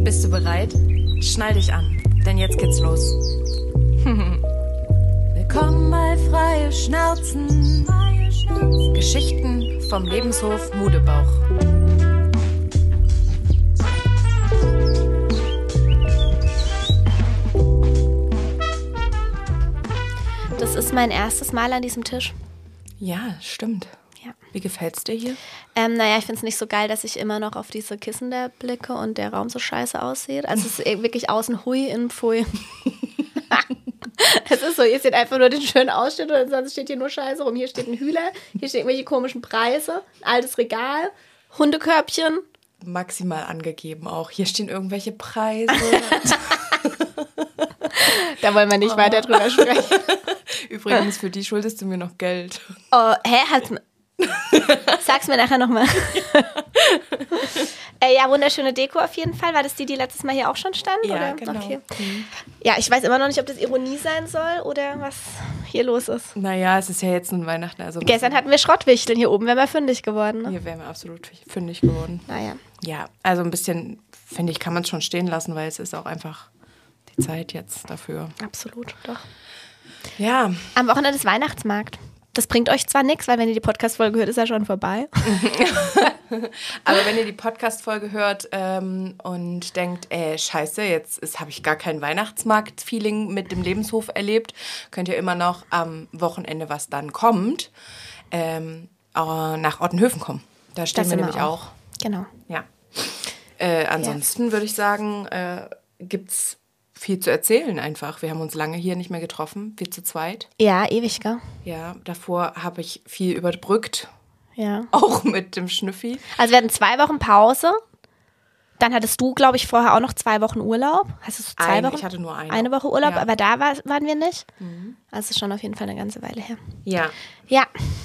Bist du bereit? Schnall dich an, denn jetzt geht's los. Willkommen bei Freie Schnauzen. Geschichten vom Lebenshof Mudebauch. Das ist mein erstes Mal an diesem Tisch. Ja, stimmt. Ja. Wie gefällt's dir hier? Naja, ich finde es nicht so geil, dass ich immer noch auf diese Kissen da blicke und der Raum so scheiße aussieht. Also es ist wirklich außen hui, innen pfui. Es ist so, ihr seht einfach nur den schönen Ausschnitt und sonst steht hier nur Scheiße rum. Hier steht ein Hühler, hier stehen irgendwelche komischen Preise, ein altes Regal, Hundekörbchen. Maximal angegeben auch. Hier stehen irgendwelche Preise. Da wollen wir nicht weiter drüber sprechen. Übrigens, für die schuldest du mir noch Geld. Oh, sag's mir nachher nochmal. Ja, wunderschöne Deko auf jeden Fall. War das die letztes Mal hier auch schon stand? Ja, oder? genau. Okay. Ja, ich weiß immer noch nicht, ob das Ironie sein soll oder was hier los ist. Naja, es ist ja jetzt nun Weihnachten. Also Gestern hatten wir Schrottwichteln, hier oben wären wir fündig geworden. Ne? Hier wären wir absolut fündig geworden. Naja. Ja, also ein bisschen, finde ich, kann man es schon stehen lassen, weil es ist auch einfach die Zeit jetzt dafür. Absolut, doch. Ja. Am Wochenende ist Weihnachtsmarkt. Das bringt euch zwar nichts, weil wenn ihr die Podcast-Folge hört, ist ja schon vorbei. Aber wenn ihr die Podcast-Folge hört und denkt, scheiße, jetzt habe ich gar kein Weihnachtsmarkt-Feeling mit dem Lebenshof erlebt, könnt ihr immer noch am Wochenende, was dann kommt, nach Ottenhöfen kommen. Da stehen wir nämlich auch. Genau. Ja. Ansonsten würde ich sagen, gibt's viel zu erzählen einfach. Wir haben uns lange hier nicht mehr getroffen, wir zu zweit. Ja, ewig, gell? Ja, davor habe ich viel überbrückt. Ja. Auch mit dem Schnüffi. Also wir hatten 2 Wochen Pause. Dann hattest du, glaube ich, vorher auch noch 2 Wochen Urlaub. Hast du 2 Wochen? Ich hatte nur eine. Eine Woche Urlaub, ja. aber da waren wir nicht. Also ist schon auf jeden Fall eine ganze Weile her. Ja. Ja.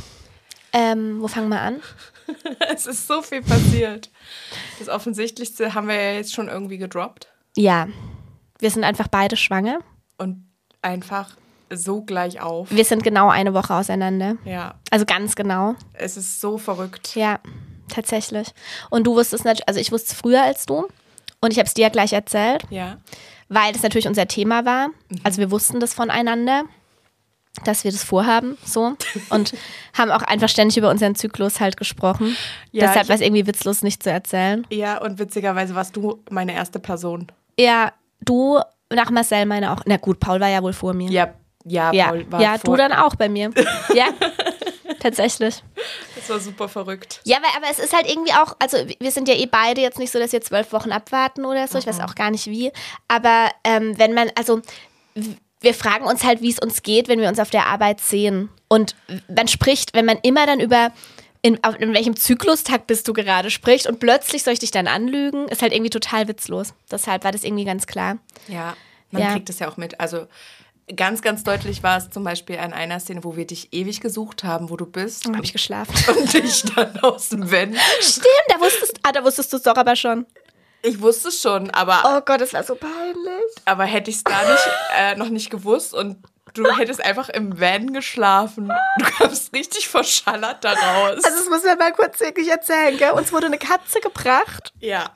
Wo fangen wir an? Es ist so viel passiert. Das Offensichtlichste haben wir ja jetzt schon irgendwie gedroppt. Ja. Wir sind einfach beide schwanger. Und einfach so gleich auf. Wir sind genau eine Woche auseinander. Ja. Also ganz genau. Es ist so verrückt. Ja, tatsächlich. Und du wusstest natürlich, also ich wusste es früher als du. Und ich habe es dir ja gleich erzählt. Ja. Weil das natürlich unser Thema war. Also wir wussten das voneinander, dass wir das vorhaben, so. Und haben auch einfach ständig über unseren Zyklus halt gesprochen. Ja, Deshalb war es irgendwie witzlos, nicht zu erzählen. Ja, und witzigerweise warst du meine erste Person. Ja, du nach Marcel meine auch. Na gut, Paul war ja wohl vor mir. Ja, Paul war ja, du dann auch bei mir. Ja, tatsächlich. Das war super verrückt. Ja, aber es ist halt irgendwie auch, also wir sind ja beide jetzt nicht so, dass wir 12 Wochen abwarten oder so. Ich weiß auch gar nicht wie. Aber wenn man, also wir fragen uns halt, wie es uns geht, wenn wir uns auf der Arbeit sehen. Und man spricht, wenn man immer dann über in welchem Zyklustag bist du gerade spricht und plötzlich soll ich dich dann anlügen, ist halt irgendwie total witzlos. Deshalb war das irgendwie ganz klar. Ja, man kriegt es ja auch mit. Also ganz, ganz deutlich war es zum Beispiel an einer Szene, wo wir dich ewig gesucht haben, wo du bist. Dann habe ich geschlafen. Und dich dann aus dem Van. Stimmt, da wusstest du es doch aber schon. Ich wusste es schon, aber... Oh Gott, das war so peinlich. Aber hätte ich es da nicht, noch nicht gewusst und du hättest einfach im Van geschlafen. Du kamst richtig verschallert da raus. Also das müssen wir mal kurz wirklich erzählen, gell? Uns wurde eine Katze gebracht. Ja.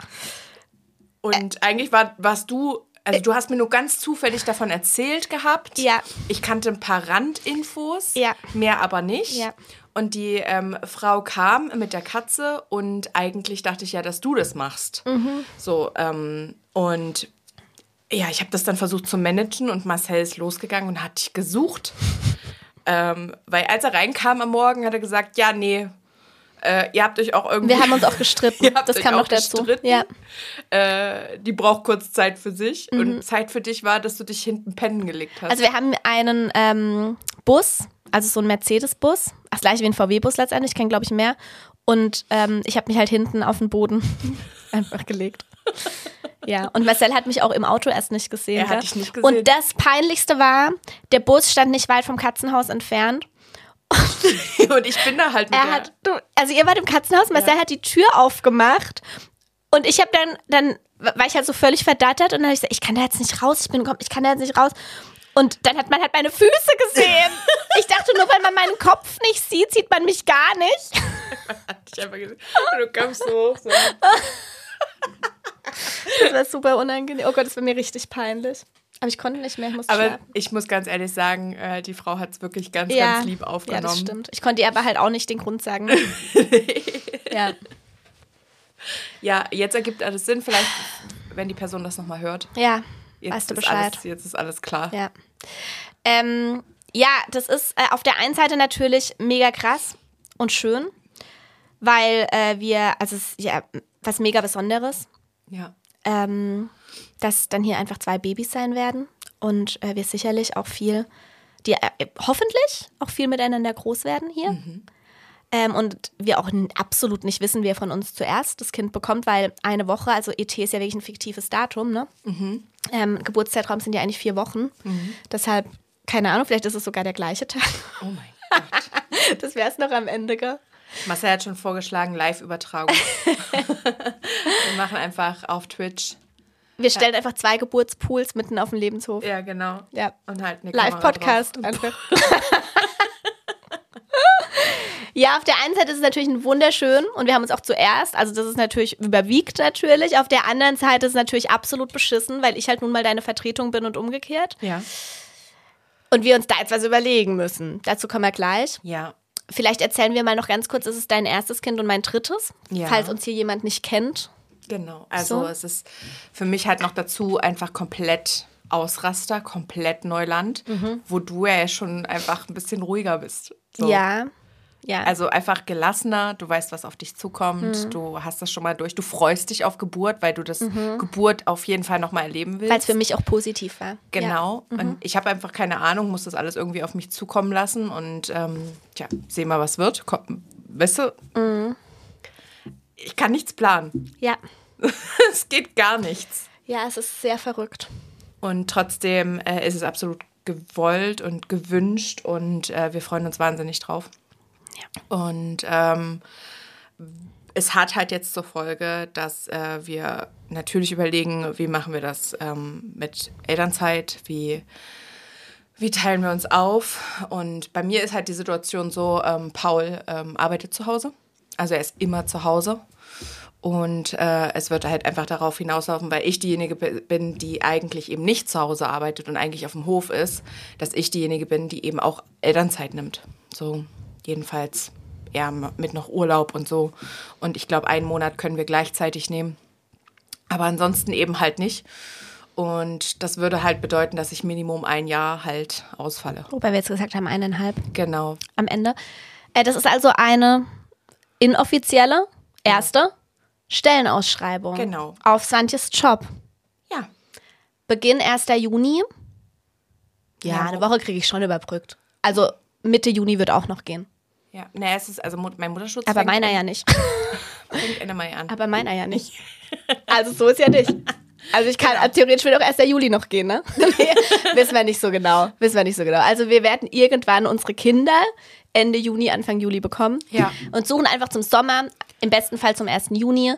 Und eigentlich warst du, also du hast mir nur ganz zufällig davon erzählt gehabt. Ja. Ich kannte ein paar Randinfos, Ja. mehr aber nicht. Ja. Und die Frau kam mit der Katze und eigentlich dachte ich ja, dass du das machst. So, und ja, ich habe das dann versucht zu managen und Marcel ist losgegangen und hat dich gesucht. Weil als er reinkam am Morgen, hat er gesagt, ja, nee, ihr habt euch auch irgendwie... Wir haben uns auch gestritten, das kam noch dazu. Ja. Die braucht kurz Zeit für sich und Zeit für dich war, dass du dich hinten pennen gelegt hast. Also wir haben einen Bus, also so einen Mercedes-Bus, das gleiche wie ein VW-Bus letztendlich, kein glaube ich mehr. Und ich habe mich halt hinten auf den Boden einfach gelegt. Ja, und Marcel hat mich auch im Auto erst nicht gesehen. Er hat dich nicht gesehen. Und das Peinlichste war, der Bus stand nicht weit vom Katzenhaus entfernt. Und ich bin da halt mit also ihr wart im Katzenhaus, Marcel hat die Tür aufgemacht und ich habe dann war ich halt so völlig verdattert und dann habe ich gesagt, ich kann da jetzt nicht raus, ich kann da jetzt nicht raus. Und dann hat man halt meine Füße gesehen. Ich dachte nur, weil man meinen Kopf nicht sieht, sieht man mich gar nicht. Hat dich einfach gesehen. Und du kamst so. Das war super unangenehm. Oh Gott, das war mir richtig peinlich. Aber ich konnte nicht mehr, ich musste Aber schlafen. ich muss ganz ehrlich sagen, die Frau hat es wirklich ganz, ganz lieb aufgenommen. Ja, das stimmt. Ich konnte ihr aber halt auch nicht den Grund sagen. Ja. Ja, jetzt ergibt alles Sinn. Vielleicht, wenn die Person das nochmal hört. Ja, Jetzt weißt du ist Bescheid. jetzt ist alles klar. Ja. Ja, das ist auf der einen Seite natürlich mega krass und schön, weil also es ist ja was mega Besonderes, Ja. dass dann hier einfach 2 Babys sein werden und wir sicherlich auch hoffentlich auch viel miteinander groß werden hier. Und wir auch absolut nicht wissen, wer von uns zuerst das Kind bekommt, weil eine Woche, also ET ist ja wirklich ein fiktives Datum, ne? Geburtszeitraum sind ja eigentlich 4 Wochen. Deshalb, keine Ahnung, vielleicht ist es sogar der gleiche Tag. Oh mein Gott. Das wäre es noch am Ende, gell? Marcel hat schon vorgeschlagen, Live-Übertragung. Wir machen einfach auf Twitch. Wir stellen einfach 2 Geburtspools mitten auf dem Lebenshof. Ja, genau. Ja. Und halt eine Kamera Live-Podcast drauf. einfach. Ja, auf der einen Seite ist es natürlich ein wunderschön und wir haben uns auch zuerst, also das ist natürlich, überwiegt natürlich. Auf der anderen Seite ist es natürlich absolut beschissen, weil ich halt nun mal deine Vertretung bin und umgekehrt. Ja. Und wir uns da jetzt was überlegen müssen. Dazu kommen wir gleich. Ja. Vielleicht erzählen wir mal noch ganz kurz, es ist dein erstes Kind und mein drittes, Ja. falls uns hier jemand nicht kennt. Genau. Also So. es ist für mich halt noch dazu einfach komplett Ausraster, komplett Neuland, wo du ja schon einfach ein bisschen ruhiger bist. So. Ja. Also einfach gelassener, du weißt, was auf dich zukommt, du hast das schon mal durch, du freust dich auf Geburt, weil du das Geburt auf jeden Fall nochmal erleben willst. Weil es für mich auch positiv war. Genau. Und ich habe einfach keine Ahnung, muss das alles irgendwie auf mich zukommen lassen und sehen wir, was wird. Komm, weißt du, ich kann nichts planen. Ja. Es geht gar nichts. Ja, es ist sehr verrückt. Und trotzdem ist es absolut gewollt und gewünscht und wir freuen uns wahnsinnig drauf. Ja. Und es hat halt jetzt zur Folge, dass wir natürlich überlegen, wie machen wir das mit Elternzeit, wie teilen wir uns auf. Und bei mir ist halt die Situation so, Paul arbeitet zu Hause, also er ist immer zu Hause. Und es wird halt einfach darauf hinauslaufen, weil ich diejenige bin, die eigentlich eben nicht zu Hause arbeitet und eigentlich auf dem Hof ist, dass ich diejenige bin, die eben auch Elternzeit nimmt. So jedenfalls ja mit noch Urlaub und so. Und ich glaube, 1 Monat können wir gleichzeitig nehmen. Aber ansonsten eben halt nicht. Und das würde halt bedeuten, dass ich Minimum 1 Jahr halt ausfalle. Wobei wir jetzt gesagt haben, 1,5 Genau. am Ende. Das ist also eine inoffizielle, erste Stellenausschreibung. Genau. Auf Swantjes Job. Ja. Beginn 1. Juni. Ja, Ja. eine Woche kriege ich schon überbrückt. Also Mitte Juni wird auch noch gehen. Ja. Naja, es ist, also mein Mutterschutz Aber fängt meiner ja nicht. Ende Mai an. Aber meiner ja nicht. Also so ist ja nicht. Also ich kann theoretisch will auch 1. Juli noch gehen, ne? Nee, wissen wir nicht so genau. Also wir werden irgendwann unsere Kinder Ende Juni, Anfang Juli bekommen. Ja. Und suchen einfach zum Sommer, im besten Fall zum 1. Juni,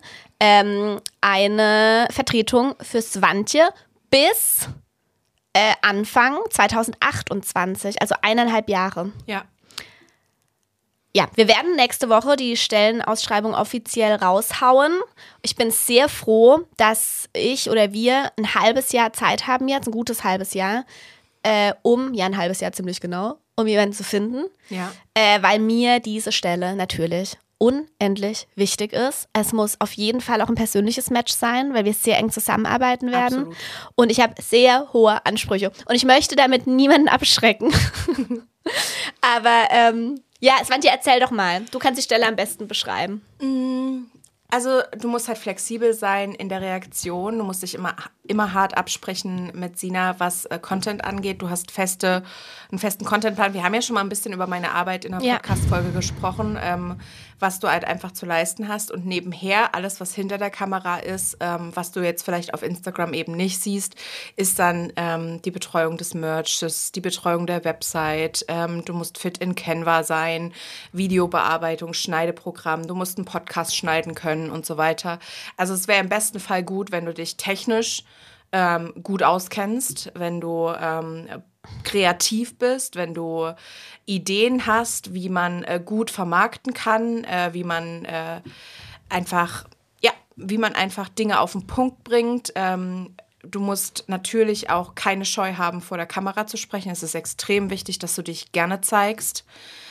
eine Vertretung für Swantje bis Anfang 2028, also 1,5 Jahre. Ja. Ja, wir werden nächste Woche die Stellenausschreibung offiziell raushauen. Ich bin sehr froh, dass ich oder wir ein halbes Jahr Zeit haben jetzt, ein gutes halbes Jahr, ein halbes Jahr ziemlich genau, um jemanden zu finden. Ja. Weil mir diese Stelle natürlich unendlich wichtig ist. Es muss auf jeden Fall auch ein persönliches Match sein, weil wir sehr eng zusammenarbeiten werden. Absolut. Und ich habe sehr hohe Ansprüche. Und ich möchte damit niemanden abschrecken. Aber ja, Swantje, erzähl doch mal. Du kannst die Stelle am besten beschreiben. Also du musst halt flexibel sein in der Reaktion. Du musst dich immer hart absprechen mit Sina, was Content angeht. Du hast einen festen Contentplan. Wir haben ja schon mal ein bisschen über meine Arbeit in der Podcast-Folge gesprochen, was du halt einfach zu leisten hast. Und nebenher, alles, was hinter der Kamera ist, was du jetzt vielleicht auf Instagram eben nicht siehst, ist dann die Betreuung des Merches, die Betreuung der Website. Du musst fit in Canva sein, Videobearbeitung, Schneideprogramm. Du musst einen Podcast schneiden können und so weiter. Also es wäre im besten Fall gut, wenn du dich technisch gut auskennst, wenn du kreativ bist, wenn du Ideen hast, wie man gut vermarkten kann, wie man einfach wie man einfach Dinge auf den Punkt bringt. Du musst natürlich auch keine Scheu haben, vor der Kamera zu sprechen. Es ist extrem wichtig, dass du dich gerne zeigst.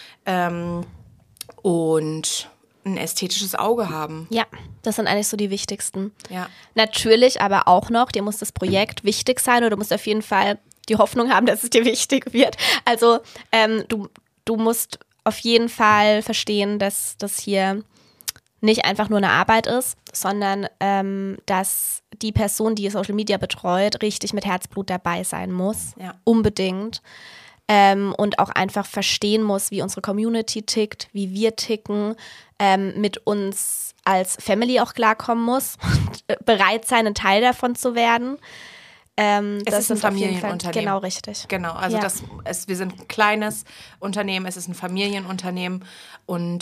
Und ein ästhetisches Auge haben. Ja, das sind eigentlich so die wichtigsten. Ja. Natürlich aber auch noch, dir muss das Projekt wichtig sein oder du musst auf jeden Fall die Hoffnung haben, dass es dir wichtig wird. Also du musst auf jeden Fall verstehen, dass das hier nicht einfach nur eine Arbeit ist, sondern dass die Person, die Social Media betreut, richtig mit Herzblut dabei sein muss. Ja. Unbedingt. Und auch einfach verstehen muss, wie unsere Community tickt, wie wir ticken, mit uns als Family auch klarkommen muss und bereit sein, ein Teil davon zu werden. Es ist ein Familienunternehmen. Genau, richtig. Genau, also wir sind ein kleines Unternehmen, es ist ein Familienunternehmen und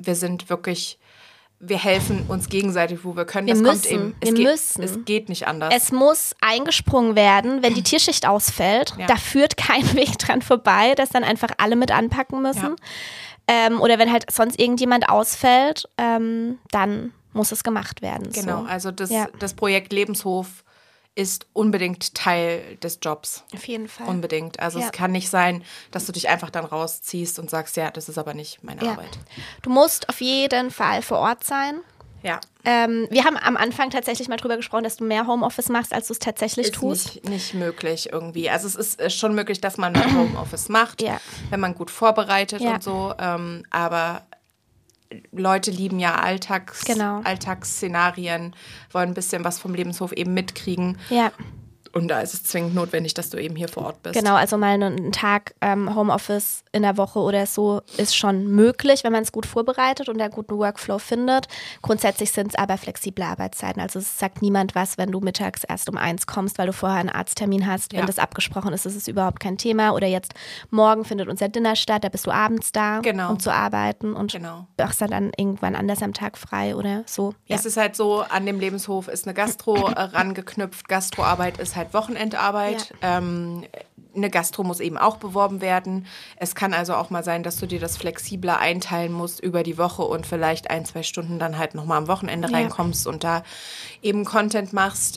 wir helfen uns gegenseitig, wo wir können. Es geht nicht anders. Es muss eingesprungen werden, wenn die Tierschicht ausfällt. Ja. Da führt kein Weg dran vorbei, dass dann einfach alle mit anpacken müssen. Ja. Oder wenn halt sonst irgendjemand ausfällt, dann muss es gemacht werden. Genau, so. also das Projekt Lebenshof ist unbedingt Teil des Jobs. Auf jeden Fall. Unbedingt. Also es kann nicht sein, dass du dich einfach dann rausziehst und sagst, ja, das ist aber nicht meine Arbeit. Du musst auf jeden Fall vor Ort sein. Ja. Wir haben am Anfang tatsächlich mal drüber gesprochen, dass du mehr Homeoffice machst, als du es tatsächlich tust. Ist nicht möglich irgendwie. Also es ist schon möglich, dass man mehr Homeoffice macht, wenn man gut vorbereitet und so. Aber Leute lieben ja Alltagsszenarien, wollen ein bisschen was vom Lebenshof eben mitkriegen. Ja. Und da ist es zwingend notwendig, dass du eben hier vor Ort bist. Genau, also mal einen Tag Homeoffice in der Woche oder so ist schon möglich, wenn man es gut vorbereitet und einen guten Workflow findet. Grundsätzlich sind es aber flexible Arbeitszeiten. Also es sagt niemand was, wenn du mittags erst um 1 kommst, weil du vorher einen Arzttermin hast. Wenn das abgesprochen ist, ist es überhaupt kein Thema. Oder jetzt morgen findet unser Dinner statt, da bist du abends da, um zu arbeiten und machst dann irgendwann anders am Tag frei oder so. Ja. Es ist halt so, an dem Lebenshof ist eine Gastro rangeknüpft. Gastroarbeit ist halt Wochenendarbeit. Ja. Eine Gastro muss eben auch beworben werden. Es kann also auch mal sein, dass du dir das flexibler einteilen musst über die Woche und vielleicht 1-2 Stunden dann halt nochmal am Wochenende reinkommst und da eben Content machst.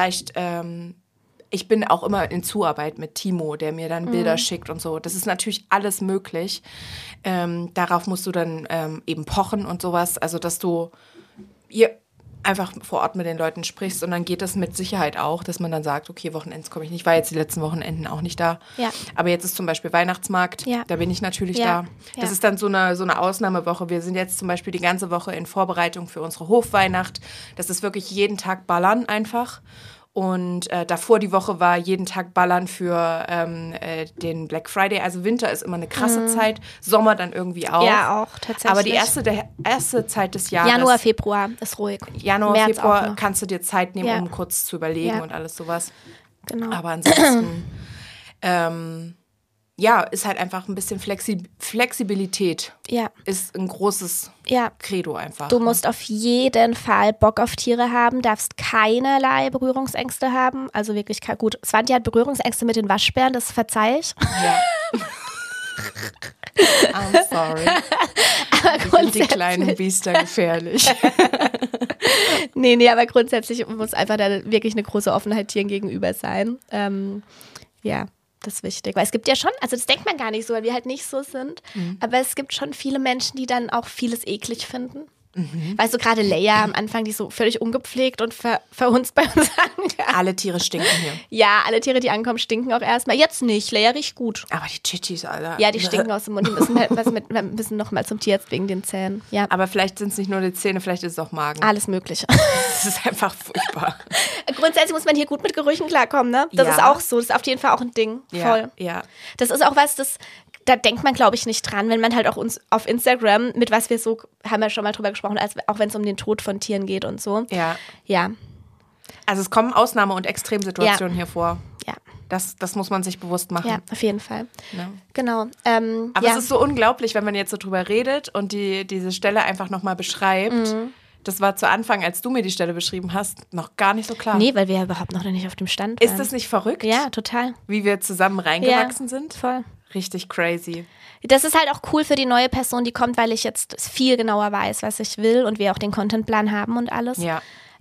Ich bin auch immer in Zuarbeit mit Timo, der mir dann Bilder schickt und so. Das ist natürlich alles möglich. Darauf musst du dann eben pochen und sowas. Also, dass du einfach vor Ort mit den Leuten sprichst und dann geht das mit Sicherheit auch, dass man dann sagt, okay, Wochenends komme ich nicht, war jetzt die letzten Wochenenden auch nicht da. Ja. Aber jetzt ist zum Beispiel Weihnachtsmarkt, da bin ich natürlich da. Das ist dann so eine Ausnahmewoche. Wir sind jetzt zum Beispiel die ganze Woche in Vorbereitung für unsere Hofweihnacht. Das ist wirklich jeden Tag ballern einfach. Und davor die Woche war jeden Tag ballern für den Black Friday. Also Winter ist immer eine krasse Zeit, Sommer dann irgendwie auch. Ja, auch tatsächlich. Aber die erste Zeit des Jahres. Januar, Februar ist ruhig. Januar, März Februar kannst du dir Zeit nehmen, um kurz zu überlegen und alles sowas. Genau. Aber ansonsten, ist halt einfach ein bisschen Flexibilität. Ja. Ist ein großes Credo einfach. Du musst auf jeden Fall Bock auf Tiere haben, darfst keinerlei Berührungsängste haben. Also wirklich gut. Svanti hat Berührungsängste mit den Waschbären, das verzeih ich. Ja. I'm sorry. Aber sind die kleinen Biester gefährlich. Nee, aber grundsätzlich muss einfach da wirklich eine große Offenheit Tieren gegenüber sein. Das ist wichtig, weil es gibt ja schon, also das denkt man gar nicht so, weil wir halt nicht so sind, aber es gibt schon viele Menschen, die dann auch vieles eklig finden. Weißt du, gerade Leia am Anfang, die so völlig ungepflegt und verhunzt bei uns ankam. Alle Tiere stinken hier. Ja, alle Tiere, die ankommen, stinken auch erstmal. Jetzt nicht, Leia riecht gut. Aber die Chichis, Alter. Ja, die stinken aus dem Mund. Wir müssen noch mal zum Tierarzt wegen den Zähnen. Ja. Aber vielleicht sind es nicht nur die Zähne, vielleicht ist es auch Magen. Alles Mögliche. Das ist einfach furchtbar. Grundsätzlich muss man hier gut mit Gerüchen klarkommen, ne? Das ist auch so, das ist auf jeden Fall auch ein Ding. Voll. Ja. Das ist auch was, da denkt man, glaube ich, nicht dran, wenn man halt auch uns auf Instagram, mit was wir so, haben wir schon mal drüber gesprochen, auch wenn es um den Tod von Tieren geht und so. Ja. Also es kommen Ausnahme- und Extremsituationen hier vor. Ja. Das muss man sich bewusst machen. Ja, auf jeden Fall. Ja. Genau. Aber es ist so unglaublich, wenn man jetzt so drüber redet und diese Stelle einfach nochmal beschreibt. Das war zu Anfang, als du mir die Stelle beschrieben hast, noch gar nicht so klar. Nee, weil wir ja überhaupt noch nicht auf dem Stand waren. Ist das nicht verrückt? Ja, total. Wie wir zusammen reingewachsen sind? Voll. Richtig crazy. Das ist halt auch cool für die neue Person, die kommt, weil ich jetzt viel genauer weiß, was ich will und wir auch den Contentplan haben und alles. Ja.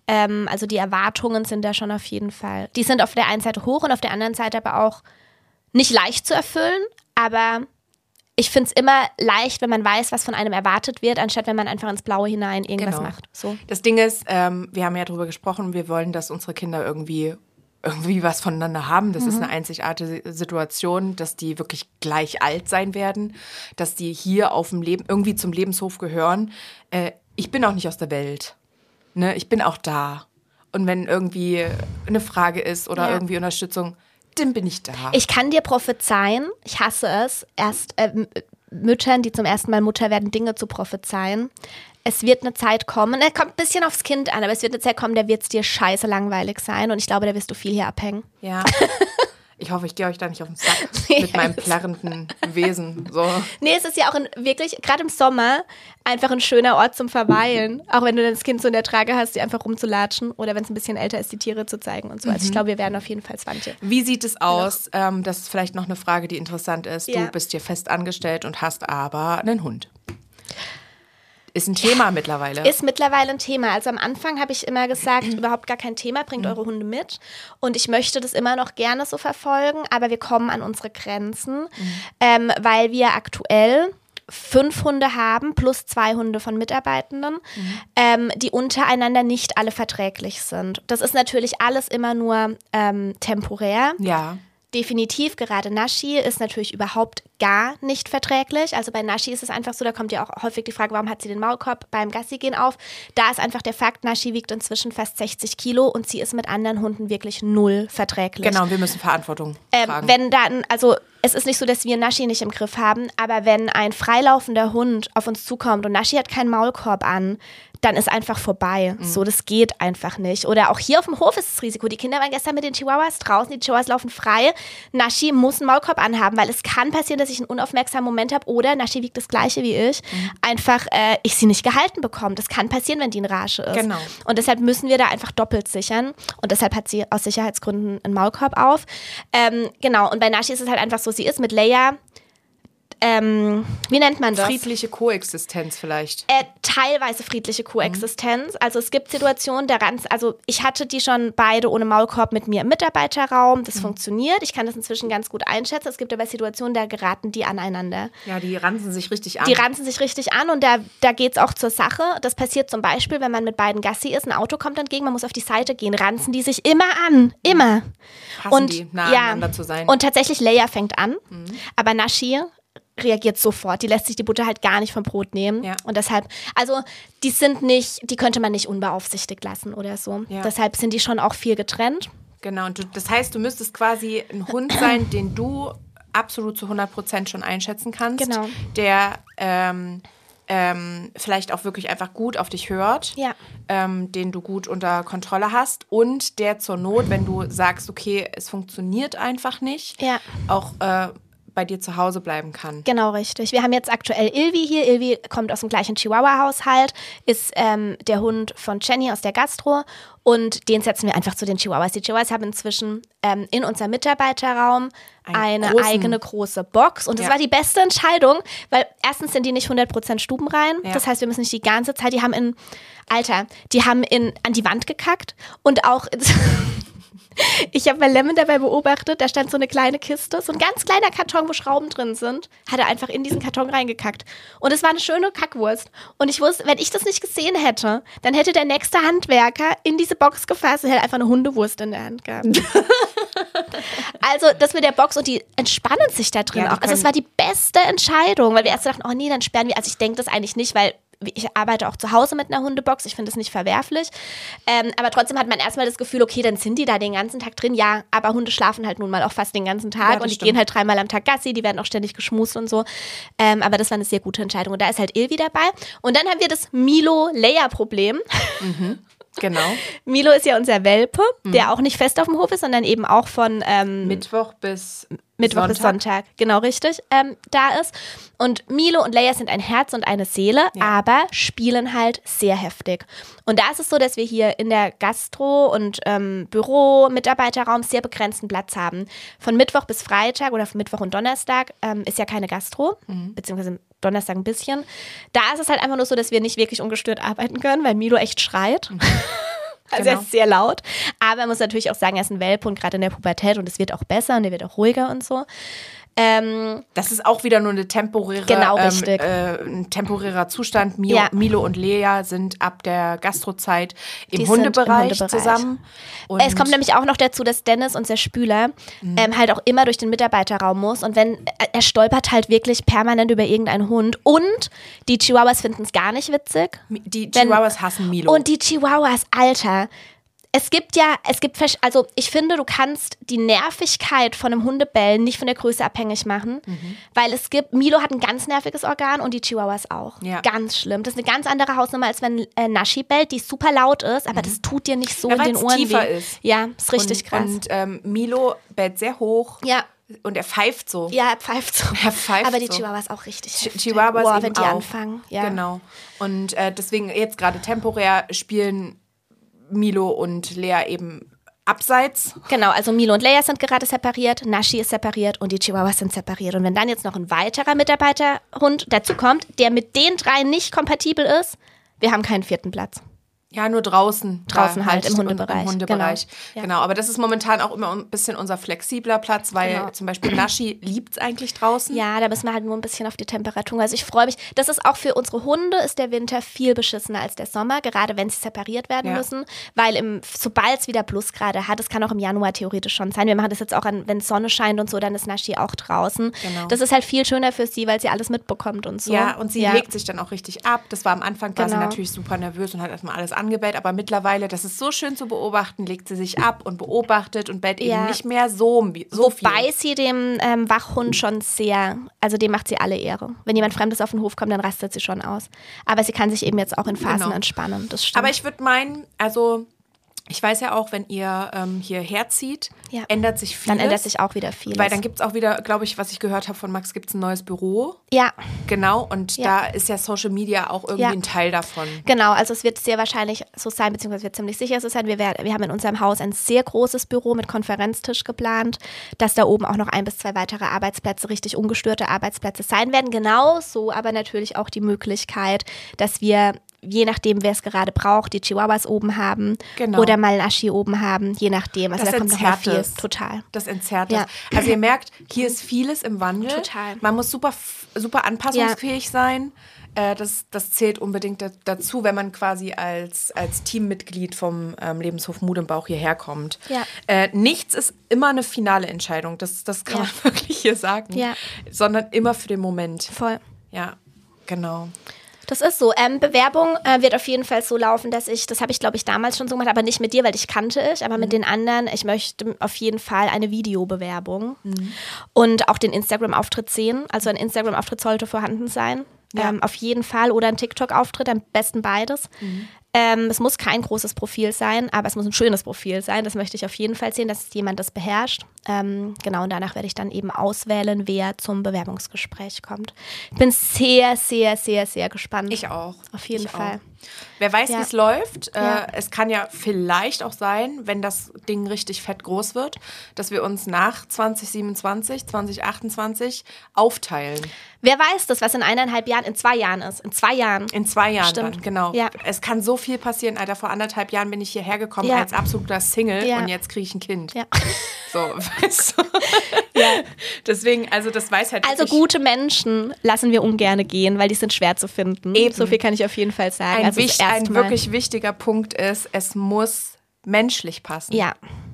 Also die Erwartungen sind da schon auf jeden Fall. Die sind auf der einen Seite hoch und auf der anderen Seite aber auch nicht leicht zu erfüllen, aber ich finde es immer leicht, wenn man weiß, was von einem erwartet wird, anstatt wenn man einfach ins Blaue hinein irgendwas macht. So. Das Ding ist, wir haben ja darüber gesprochen, wir wollen, dass unsere Kinder irgendwie was voneinander haben. Das ist eine einzigartige Situation, dass die wirklich gleich alt sein werden, dass die hier auf dem Leben irgendwie zum Lebenshof gehören. Ich bin auch nicht aus der Welt. Ne? Ich bin auch da. Und wenn irgendwie eine Frage ist oder irgendwie Unterstützung, dann bin ich da. Ich kann dir prophezeien, ich hasse es, erst Müttern, die zum ersten Mal Mutter werden, Dinge zu prophezeien. Es wird eine Zeit kommen, kommt ein bisschen aufs Kind an, aber es wird eine Zeit kommen, da wird es dir scheiße langweilig sein und ich glaube, da wirst du viel hier abhängen. Ja. Ich hoffe, ich gehe euch da nicht auf den Sack mit meinem plärrenden Wesen. So. Nee, es ist ja auch wirklich, gerade im Sommer, einfach ein schöner Ort zum Verweilen. Auch wenn du das Kind so in der Trage hast, die einfach rumzulatschen oder wenn es ein bisschen älter ist, die Tiere zu zeigen und so. Also ich glaube, wir werden auf jeden Fall 20. Wie sieht es aus? Das ist vielleicht noch eine Frage, die interessant ist. Ja. Du bist hier fest angestellt und hast aber einen Hund. Ist ein Thema mittlerweile. Ist mittlerweile ein Thema. Also am Anfang habe ich immer gesagt, überhaupt gar kein Thema, bringt eure Hunde mit. Und ich möchte das immer noch gerne so verfolgen, aber wir kommen an unsere Grenzen, weil wir aktuell 5 Hunde haben, plus 2 Hunde von Mitarbeitenden, die untereinander nicht alle verträglich sind. Das ist natürlich alles immer nur temporär. Ja. Definitiv, gerade Nashi ist natürlich überhaupt gar nicht verträglich. Also bei Nashi ist es einfach so, da kommt ja auch häufig die Frage, warum hat sie den Maulkorb beim Gassigehen auf? Da ist einfach der Fakt, Nashi wiegt inzwischen fast 60 Kilo und sie ist mit anderen Hunden wirklich 0 verträglich. Genau, wir müssen Verantwortung tragen. Wenn dann, also es ist nicht so, dass wir Nashi nicht im Griff haben, aber wenn ein freilaufender Hund auf uns zukommt und Nashi hat keinen Maulkorb an, dann ist einfach vorbei. So, das geht einfach nicht. Oder auch hier auf dem Hof ist das Risiko. Die Kinder waren gestern mit den Chihuahuas draußen, die Chihuahuas laufen frei. Nashi muss einen Maulkorb anhaben, weil es kann passieren, dass ich einen unaufmerksamen Moment habe oder Nashi wiegt das Gleiche wie ich, einfach ich sie nicht gehalten bekomme. Das kann passieren, wenn die in Rage ist. Genau. Und deshalb müssen wir da einfach doppelt sichern und deshalb hat sie aus Sicherheitsgründen einen Maulkorb auf. Genau, und bei Nashi ist es halt einfach so, sie ist mit Leia, wie nennt man das? Friedliche Koexistenz vielleicht. Teilweise friedliche Koexistenz. Also es gibt Situationen, also ich hatte die schon beide ohne Maulkorb mit mir im Mitarbeiterraum. Das funktioniert. Ich kann das inzwischen ganz gut einschätzen. Es gibt aber Situationen, da geraten die aneinander. Ja, die ranzen sich richtig an. Die ranzen sich richtig an und da geht es auch zur Sache. Das passiert zum Beispiel, wenn man mit beiden Gassi ist, ein Auto kommt entgegen, man muss auf die Seite gehen, ranzen die sich immer an. Immer. Hassen die, nah aneinander zu sein. Und tatsächlich Leia fängt an, aber Nashi reagiert sofort. Die lässt sich die Butter halt gar nicht vom Brot nehmen. Ja. Und deshalb, also die könnte man nicht unbeaufsichtigt lassen oder so. Ja. Deshalb sind die schon auch viel getrennt. Genau, und das heißt, du müsstest quasi ein Hund sein, den du absolut zu 100% schon einschätzen kannst. Genau. Der vielleicht auch wirklich einfach gut auf dich hört, ja. Den du gut unter Kontrolle hast und der zur Not, wenn du sagst, okay, es funktioniert einfach nicht, ja. auch bei dir zu Hause bleiben kann. Genau, richtig. Wir haben jetzt aktuell Ilvi hier. Ilvi kommt aus dem gleichen Chihuahua-Haushalt, ist der Hund von Jenny aus der Gastro und den setzen wir einfach zu den Chihuahuas. Die Chihuahuas haben inzwischen in unserem Mitarbeiterraum eine eigene große Box und das war die beste Entscheidung, weil erstens sind die nicht 100% stubenrein, das heißt, wir müssen nicht die ganze Zeit, die haben an die Wand gekackt und auch ich habe bei Lemon dabei beobachtet, da stand so eine kleine Kiste, so ein ganz kleiner Karton, wo Schrauben drin sind, hat er einfach in diesen Karton reingekackt. Und es war eine schöne Kackwurst. Und ich wusste, wenn ich das nicht gesehen hätte, dann hätte der nächste Handwerker in diese Box gefasst und hätte einfach eine Hundewurst in der Hand gehabt. Also das mit der Box und die entspannen sich da drin auch. Also es war die beste Entscheidung, weil wir erst dachten, oh nee, dann sperren wir. Also ich denke das eigentlich nicht, weil ich arbeite auch zu Hause mit einer Hundebox, ich finde das nicht verwerflich, aber trotzdem hat man erstmal das Gefühl, okay, dann sind die da den ganzen Tag drin, ja, aber Hunde schlafen halt nun mal auch fast den ganzen Tag und die gehen halt 3-mal am Tag Gassi, die werden auch ständig geschmust und so, aber das war eine sehr gute Entscheidung und da ist halt Ilvi dabei und dann haben wir das Milo-Leia-Problem. Genau. Milo ist ja unser Welpe, der auch nicht fest auf dem Hof ist, sondern eben auch von Mittwoch bis Sonntag, genau richtig, da ist. Und Milo und Leia sind ein Herz und eine Seele, aber spielen halt sehr heftig. Und da ist es so, dass wir hier in der Gastro- und Büro-Mitarbeiterraum sehr begrenzten Platz haben. Von Mittwoch bis Freitag oder von Mittwoch und Donnerstag ist ja keine Gastro, beziehungsweise Donnerstag ein bisschen. Da ist es halt einfach nur so, dass wir nicht wirklich ungestört arbeiten können, weil Milo echt schreit. Also er ist sehr laut. Aber man muss natürlich auch sagen, er ist ein Welpe und gerade in der Pubertät und es wird auch besser und er wird auch ruhiger und so. Das ist auch wieder nur eine temporäre, ein temporärer Zustand. Milo und Lea sind ab der Gastrozeit im Hundebereich zusammen. Und es kommt nämlich auch noch dazu, dass Dennis, unser Spüler, halt auch immer durch den Mitarbeiterraum muss. Und wenn er stolpert halt wirklich permanent über irgendeinen Hund. Und die Chihuahuas finden es gar nicht witzig. Die Chihuahuas hassen Milo. Und die Chihuahuas, Alter. Also ich finde, du kannst die Nervigkeit von einem Hundebellen nicht von der Größe abhängig machen, weil Milo hat ein ganz nerviges Organ und die Chihuahuas auch. Ja. Ganz schlimm. Das ist eine ganz andere Hausnummer, als wenn Nashi bellt, die super laut ist, aber das tut dir nicht so in den Ohren tiefer weh. Ist. Ja, ist richtig krass. Und Milo bellt sehr hoch. Ja. Und er pfeift so. Ja, er pfeift so. Aber die so. Chihuahuas auch richtig heftig. Chihuahuas wenn die anfangen. Ja. Genau. Und deswegen jetzt gerade temporär spielen Milo und Lea eben abseits. Genau, also Milo und Lea sind gerade separiert, Nashi ist separiert und die Chihuahuas sind separiert. Und wenn dann jetzt noch ein weiterer Mitarbeiterhund dazu kommt, der mit den 3 nicht kompatibel ist, wir haben keinen 4. Platz. Ja, nur draußen. Draußen halt im Hundebereich. Genau, aber das ist momentan auch immer ein bisschen unser flexibler Platz, weil zum Beispiel Nashi liebt es eigentlich draußen. Ja, da müssen wir halt nur ein bisschen auf die Temperatur. Also ich freue mich. Das ist auch für unsere Hunde, ist der Winter viel beschissener als der Sommer, gerade wenn sie separiert werden müssen, weil sobald es wieder Plusgrade hat, das kann auch im Januar theoretisch schon sein. Wir machen das jetzt auch, wenn Sonne scheint und so, dann ist Nashi auch draußen. Genau. Das ist halt viel schöner für sie, weil sie alles mitbekommt und so. Ja, und sie legt sich dann auch richtig ab. Das war am Anfang quasi natürlich super nervös und hat erstmal alles angebellt, aber mittlerweile, das ist so schön zu beobachten, legt sie sich ab und beobachtet und bellt eben nicht mehr so viel. Wobei sie dem Wachhund schon dem macht sie alle Ehre. Wenn jemand Fremdes auf den Hof kommt, dann rastet sie schon aus. Aber sie kann sich eben jetzt auch in Phasen entspannen, das stimmt. Aber ich würde meinen, ich weiß ja auch, wenn ihr hierher zieht, ändert sich vieles. Dann ändert sich auch wieder vieles. Weil dann gibt es auch wieder, glaube ich, was ich gehört habe von Max, gibt es ein neues Büro. Ja. Genau, und da ist ja Social Media auch irgendwie ein Teil davon. Genau, also es wird sehr wahrscheinlich so sein, beziehungsweise wird ziemlich sicher so sein. Wir haben in unserem Haus ein sehr großes Büro mit Konferenztisch geplant, dass da oben auch noch 1 bis 2 weitere Arbeitsplätze, richtig ungestörte Arbeitsplätze sein werden. Genauso aber natürlich auch die Möglichkeit, dass wir je nachdem, wer es gerade braucht, die Chihuahuas oben haben oder mal ein Aschi oben haben, je nachdem. Also das da kommt noch mal viel. Total. Das entzerrt es. Also ihr merkt, hier ist vieles im Wandel. Total. Man muss super, super anpassungsfähig sein. Das zählt unbedingt dazu, wenn man quasi als Teammitglied vom Lebenshof Mut im Bauch hierher kommt. Ja. Nichts ist immer eine finale Entscheidung. Das kann man wirklich hier sagen. Ja. Sondern immer für den Moment. Voll. Ja, genau. Das ist so. Bewerbung wird auf jeden Fall so laufen, das habe ich, glaube ich, damals schon so gemacht, aber nicht mit dir, weil dich kannte ich, aber mit den anderen. Ich möchte auf jeden Fall eine Videobewerbung und auch den Instagram-Auftritt sehen. Also ein Instagram-Auftritt sollte vorhanden sein. Ja. Auf jeden Fall. Oder ein TikTok-Auftritt, am besten beides. Es muss kein großes Profil sein, aber es muss ein schönes Profil sein. Das möchte ich auf jeden Fall sehen, dass jemand das beherrscht. Genau, und danach werde ich dann eben auswählen, wer zum Bewerbungsgespräch kommt. Ich bin sehr, sehr, sehr, sehr gespannt. Ich auch. Auf jeden Fall. Wer weiß, wie es läuft. Es kann ja vielleicht auch sein, wenn das Ding richtig fett groß wird, dass wir uns nach 2027, 2028 aufteilen. Wer weiß das, was in 1,5 Jahren, in 2 Jahren ist. In 2 Jahren. In 2 Jahren Stimmt. dann, genau. Ja. Es kann so viel passieren, Alter. Vor 1,5 Jahren bin ich hierher gekommen als absoluter Single und jetzt kriege ich ein Kind. Ja. So, weißt du? Deswegen, also das weiß halt Also gute Menschen lassen wir ungerne gehen, weil die sind schwer zu finden. Eben. So viel kann ich auf jeden Fall sagen. Ein wirklich wichtiger Punkt ist, es muss menschlich passen. Ja.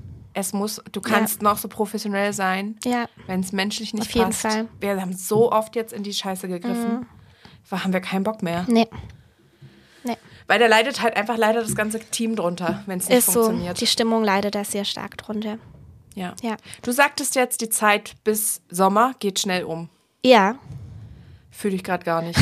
Du kannst noch so professionell sein, wenn es menschlich nicht passt. Auf jeden Fall. Wir haben so oft jetzt in die Scheiße gegriffen, haben wir keinen Bock mehr. Nee. Weil da leidet halt einfach leider das ganze Team drunter, wenn es nicht funktioniert. So, die Stimmung leidet da sehr stark drunter. Ja. Du sagtest jetzt, die Zeit bis Sommer geht schnell um. Ja. Fühle ich gerade gar nicht.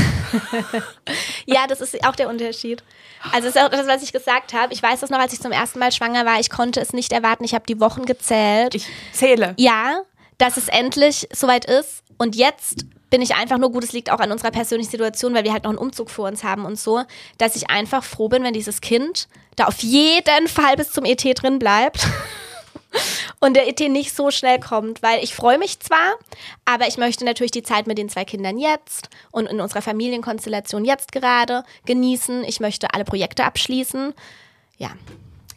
Ja, das ist auch der Unterschied. Also das ist auch das, was ich gesagt habe. Ich weiß das noch, als ich zum ersten Mal schwanger war. Ich konnte es nicht erwarten. Ich habe die Wochen gezählt. Ich zähle. Ja, dass es endlich soweit ist. Und jetzt bin ich einfach nur, gut, es liegt auch an unserer persönlichen Situation, weil wir halt noch einen Umzug vor uns haben und so, dass ich einfach froh bin, wenn dieses Kind da auf jeden Fall bis zum ET drin bleibt. Und der ET nicht so schnell kommt, weil ich freue mich zwar, aber ich möchte natürlich die Zeit mit den 2 Kindern jetzt und in unserer Familienkonstellation jetzt gerade genießen. Ich möchte alle Projekte abschließen. Ja.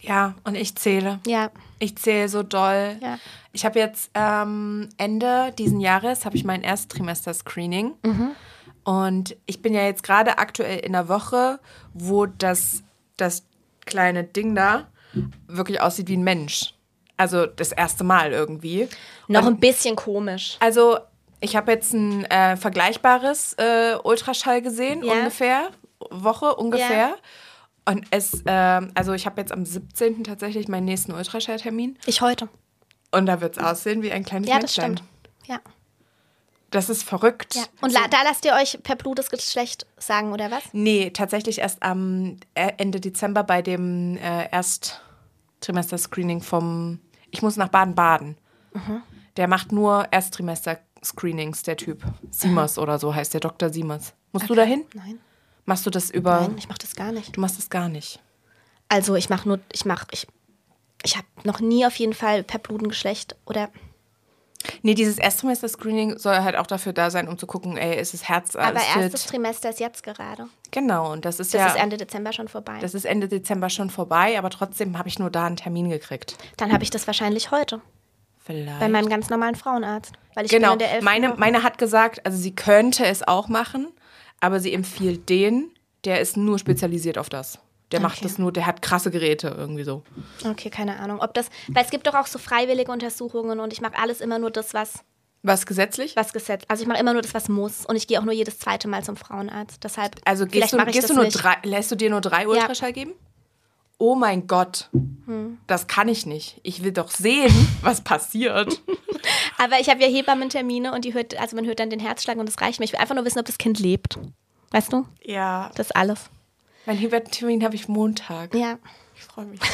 Ja, und ich zähle. Ja. Ich zähle so doll. Ja. Ich habe jetzt Ende diesen Jahres habe ich mein Ersttrimester-Screening. Und ich bin ja jetzt gerade aktuell in der Woche, wo das kleine Ding da wirklich aussieht wie ein Mensch. Also das erste Mal irgendwie. Noch ein bisschen komisch. Also ich habe jetzt ein vergleichbares Ultraschall gesehen, ungefähr. Ja. Und also ich habe jetzt am 17. tatsächlich meinen nächsten Ultraschalltermin. Ich heute. Und da wird es aussehen wie ein kleines Ja, das Mädchen. stimmt. Ja. Das ist verrückt. Ja. Und da lasst ihr euch per Blut das Geschlecht sagen, oder was? Nee, tatsächlich erst am Ende Dezember bei dem Ersttrimester-Screening ich muss nach Baden-Baden. Der macht nur Ersttrimester-Screenings, der Typ. Siemers oder so heißt der, Dr. Siemers. Musst du dahin? Nein. Machst du das über... Nein, ich mach das gar nicht. Du machst das gar nicht. Also ich habe noch nie auf jeden Fall per Blut ein Geschlecht oder... Nee, dieses Ersttrimester-Screening soll halt auch dafür da sein, um zu gucken, ist es Herz... Aber fit? erstes Trimester ist jetzt gerade. Genau, und das ist Das ist Ende Dezember schon vorbei. Das ist Ende Dezember schon vorbei, aber trotzdem habe ich nur da einen Termin gekriegt. Dann habe ich das wahrscheinlich heute. Vielleicht. Bei meinem ganz normalen Frauenarzt. Weil ich Genau, bin in der 11. meine hat gesagt, also sie könnte es auch machen, aber sie empfiehlt der ist nur spezialisiert auf das. Der macht das nur, der hat krasse Geräte irgendwie so. Okay, keine Ahnung. Weil es gibt doch auch so freiwillige Untersuchungen und ich mache alles immer nur das, was gesetzlich? gesetzt. Also ich mache immer nur das, was muss. Und ich gehe auch nur jedes zweite Mal zum Frauenarzt. Deshalb, also lässt du dir nur 3 Ultraschall geben? Oh mein Gott, das kann ich nicht. Ich will doch sehen, was passiert. Aber ich habe ja Hebammentermine und man hört dann den Herzschlag und das reicht mir. Ich will einfach nur wissen, ob das Kind lebt. Weißt du? Ja. Das ist alles. Mein Hebammentermin habe ich Montag. Ja. Ich freue mich.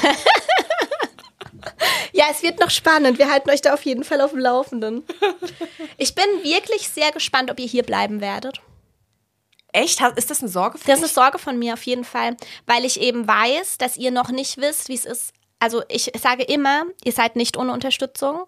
Ja, es wird noch spannend. Wir halten euch da auf jeden Fall auf dem Laufenden. Ich bin wirklich sehr gespannt, ob ihr hier bleiben werdet. Echt? Ist das eine Sorge von Das ist eine Sorge von mir auf jeden Fall, weil ich eben weiß, dass ihr noch nicht wisst, wie es ist. Also ich sage immer, ihr seid nicht ohne Unterstützung.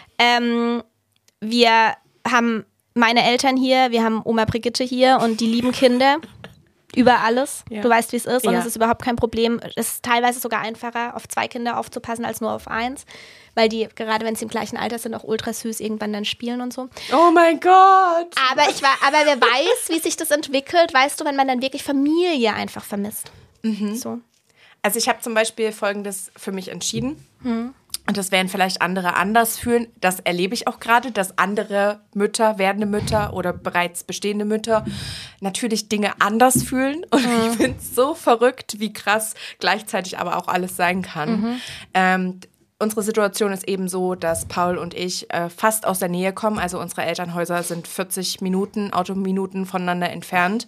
Wir haben meine Eltern hier, wir haben Oma Brigitte hier und die lieben Kinder über alles. Ja. Du weißt, wie es ist und es ist überhaupt kein Problem. Es ist teilweise sogar einfacher, auf 2 Kinder aufzupassen, als nur auf 1. Weil die, gerade wenn sie im gleichen Alter sind, auch ultra süß irgendwann dann spielen und so. Oh mein Gott! Aber wer weiß, wie sich das entwickelt, weißt du, wenn man dann wirklich Familie einfach vermisst. So. Also ich habe zum Beispiel Folgendes für mich entschieden. Und das werden vielleicht andere anders fühlen. Das erlebe ich auch gerade, dass andere Mütter, werdende Mütter oder bereits bestehende Mütter natürlich Dinge anders fühlen. Und ich finde es so verrückt, wie krass gleichzeitig aber auch alles sein kann. Unsere Situation ist eben so, dass Paul und ich fast aus der Nähe kommen. Also unsere Elternhäuser sind 40 Autominuten voneinander entfernt.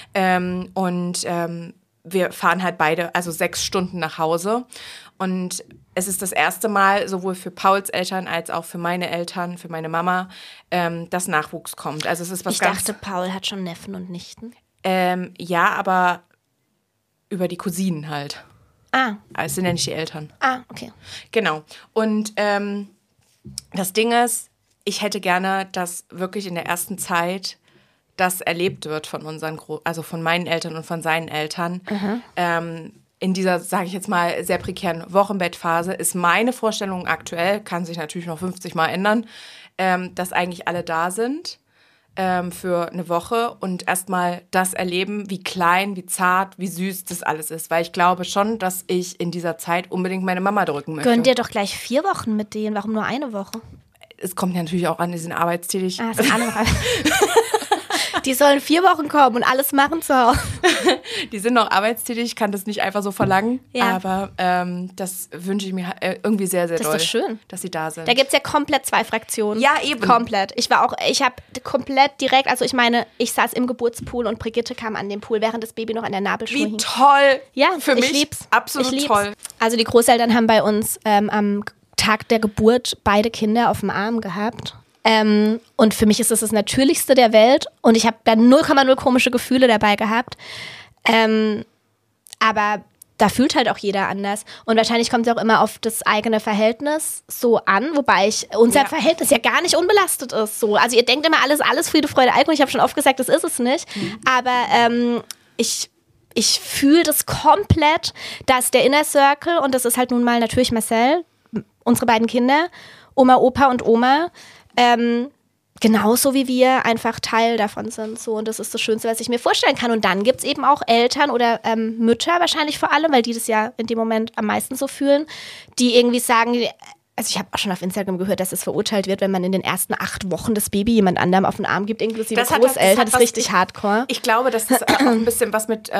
Wir fahren halt beide, also 6 Stunden nach Hause. Und es ist das erste Mal, sowohl für Pauls Eltern als auch für meine Eltern, für meine Mama, dass Nachwuchs kommt. Also es ist was Ich dachte, Paul hat schon Neffen und Nichten. Ja, aber über die Cousinen halt. Ah. Es sind ja nicht die Eltern. Ah, okay. Genau. Und das Ding ist, ich hätte gerne, dass wirklich in der ersten Zeit das erlebt wird von also von meinen Eltern und von seinen Eltern. In dieser, sage ich jetzt mal, sehr prekären Wochenbettphase ist meine Vorstellung aktuell, kann sich natürlich noch 50 Mal ändern, dass eigentlich alle da sind für eine Woche und erstmal das erleben, wie klein, wie zart, wie süß das alles ist. Weil ich glaube schon, dass ich in dieser Zeit unbedingt meine Mama drücken möchte. Gönnt ihr doch gleich 4 Wochen mit denen. Warum nur 1 Woche? Es kommt ja natürlich auch an, die sind arbeitstätig. Ah, das ist andere. Die sollen 4 Wochen kommen und alles machen zu Hause. Die sind noch arbeitstätig, ich kann das nicht einfach so verlangen. Ja. Aber das wünsche ich mir irgendwie sehr, sehr doll. Das ist doch schön. Dass sie da sind. Da gibt es ja komplett 2 Fraktionen. Ja, eben. Komplett. Ich habe komplett direkt, also ich meine, ich saß im Geburtspool und Brigitte kam an den Pool, während das Baby noch an der Nabelschnur hing. Wie toll. Ja, für mich lieb's. Absolut toll. Also die Großeltern haben bei uns am Tag der Geburt beide Kinder auf dem Arm gehabt. Und für mich ist das das Natürlichste der Welt und ich habe da 0,0 komische Gefühle dabei gehabt. Aber da fühlt halt auch jeder anders. Und wahrscheinlich kommt es auch immer auf das eigene Verhältnis so an, wobei unser Verhältnis ja gar nicht unbelastet ist. So. Also ihr denkt immer alles Friede, Freude, Eierkuchen. Ich habe schon oft gesagt, das ist es nicht. Aber ich ich fühle das komplett, dass der Inner Circle, und das ist halt nun mal natürlich Marcel, unsere beiden Kinder, Oma, Opa und Oma, genauso wie wir einfach Teil davon sind. So, und das ist das Schönste, was ich mir vorstellen kann. Und dann gibt es eben auch Eltern oder Mütter wahrscheinlich vor allem, weil die das ja in dem Moment am meisten so fühlen, die irgendwie sagen, also ich habe auch schon auf Instagram gehört, dass es verurteilt wird, wenn man in den ersten 8 Wochen das Baby jemand anderem auf den Arm gibt, inklusive Großeltern. Das ist richtig hardcore. Ich glaube, dass das auch ein bisschen was mit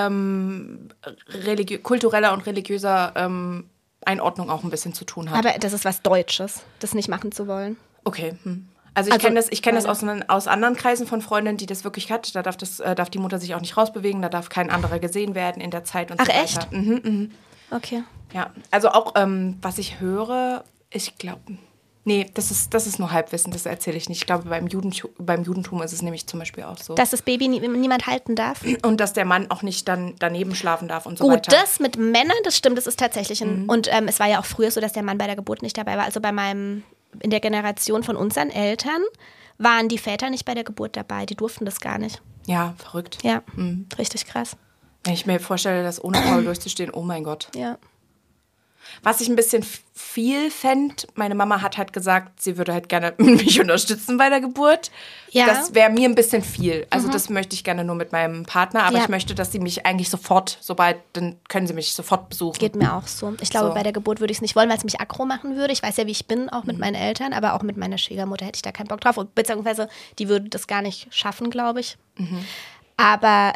kultureller und religiöser Einordnung auch ein bisschen zu tun hat. Aber das ist was Deutsches, das nicht machen zu wollen. Okay. Also ich kenne das aus anderen Kreisen von Freundinnen, die das wirklich hat. Da darf die Mutter sich auch nicht rausbewegen, da darf kein anderer gesehen werden in der Zeit und so weiter. Ach echt? Okay. Ja, also auch, was ich höre, ich glaube, nee, das ist nur Halbwissen, das erzähle ich nicht. Ich glaube, beim Judentum ist es nämlich zum Beispiel auch so. Dass das Baby niemand halten darf. Und dass der Mann auch nicht dann daneben schlafen darf und so weiter. weiter. Gut, das mit Männern, das stimmt, das ist tatsächlich und es war ja auch früher so, dass der Mann bei der Geburt nicht dabei war. Also in der Generation von unseren Eltern waren die Väter nicht bei der Geburt dabei, die durften das gar nicht. Ja, verrückt. Ja, richtig krass. Wenn ich mir vorstelle, das ohne Paul durchzustehen, oh mein Gott. Ja. Was ich ein bisschen viel fände, meine Mama hat halt gesagt, sie würde halt gerne mich unterstützen bei der Geburt. Ja. Das wäre mir ein bisschen viel. Also das möchte ich gerne nur mit meinem Partner, aber ich möchte, dass sie mich eigentlich dann können sie mich sofort besuchen. Geht mir auch so. Ich glaube, bei der Geburt würde ich es nicht wollen, weil es mich aggro machen würde. Ich weiß ja, wie ich bin, auch mit meinen Eltern, aber auch mit meiner Schwiegermutter hätte ich da keinen Bock drauf. Beziehungsweise, die würde das gar nicht schaffen, glaube ich. Aber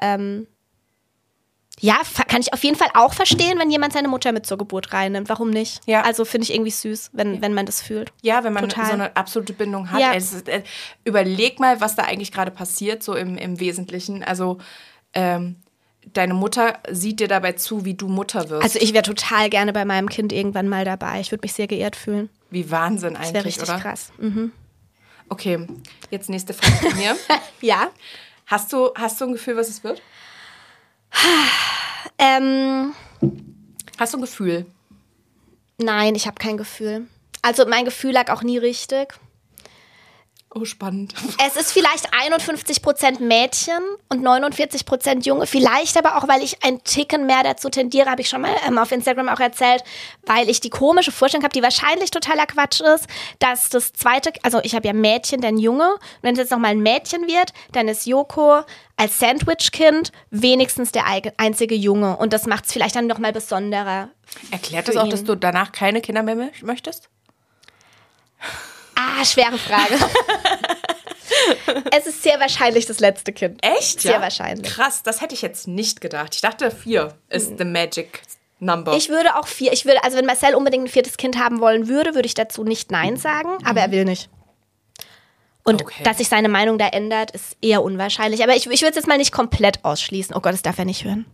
ja, kann ich auf jeden Fall auch verstehen, wenn jemand seine Mutter mit zur Geburt reinnimmt. Warum nicht? Ja. Also finde ich irgendwie süß, wenn man das fühlt. Ja, wenn man so eine absolute Bindung hat. Ja. Überleg mal, was da eigentlich gerade passiert, so im Wesentlichen. Also deine Mutter sieht dir dabei zu, wie du Mutter wirst. Also ich wäre total gerne bei meinem Kind irgendwann mal dabei. Ich würde mich sehr geehrt fühlen. Wie Wahnsinn eigentlich, oder? Das wäre richtig krass. Okay, jetzt nächste Frage von mir. Ja. Hast du ein Gefühl, was es wird? Hast du ein Gefühl? Nein, ich habe kein Gefühl. Also mein Gefühl lag auch nie richtig. Oh, spannend. Es ist vielleicht 51% Mädchen und 49% Junge. Vielleicht aber auch, weil ich ein Ticken mehr dazu tendiere, habe ich schon mal auf Instagram auch erzählt, weil ich die komische Vorstellung habe, die wahrscheinlich totaler Quatsch ist, dass das zweite, also ich habe ja Mädchen, dann Junge. Und wenn es jetzt nochmal ein Mädchen wird, dann ist Joko als Sandwich-Kind wenigstens der einzige Junge. Und das macht es vielleicht dann nochmal besonderer. Erklärt das auch, dass du danach keine Kinder mehr möchtest? Schwere Frage. Es ist sehr wahrscheinlich das letzte Kind. Echt? Sehr wahrscheinlich. Krass, das hätte ich jetzt nicht gedacht. Ich dachte, 4 ist the magic number. Ich würde auch 4. Also wenn Marcel unbedingt ein 4. Kind haben wollen würde ich dazu nicht Nein sagen, aber er will nicht. Und dass sich seine Meinung da ändert, ist eher unwahrscheinlich. Aber ich würde es jetzt mal nicht komplett ausschließen. Oh Gott, das darf er nicht hören.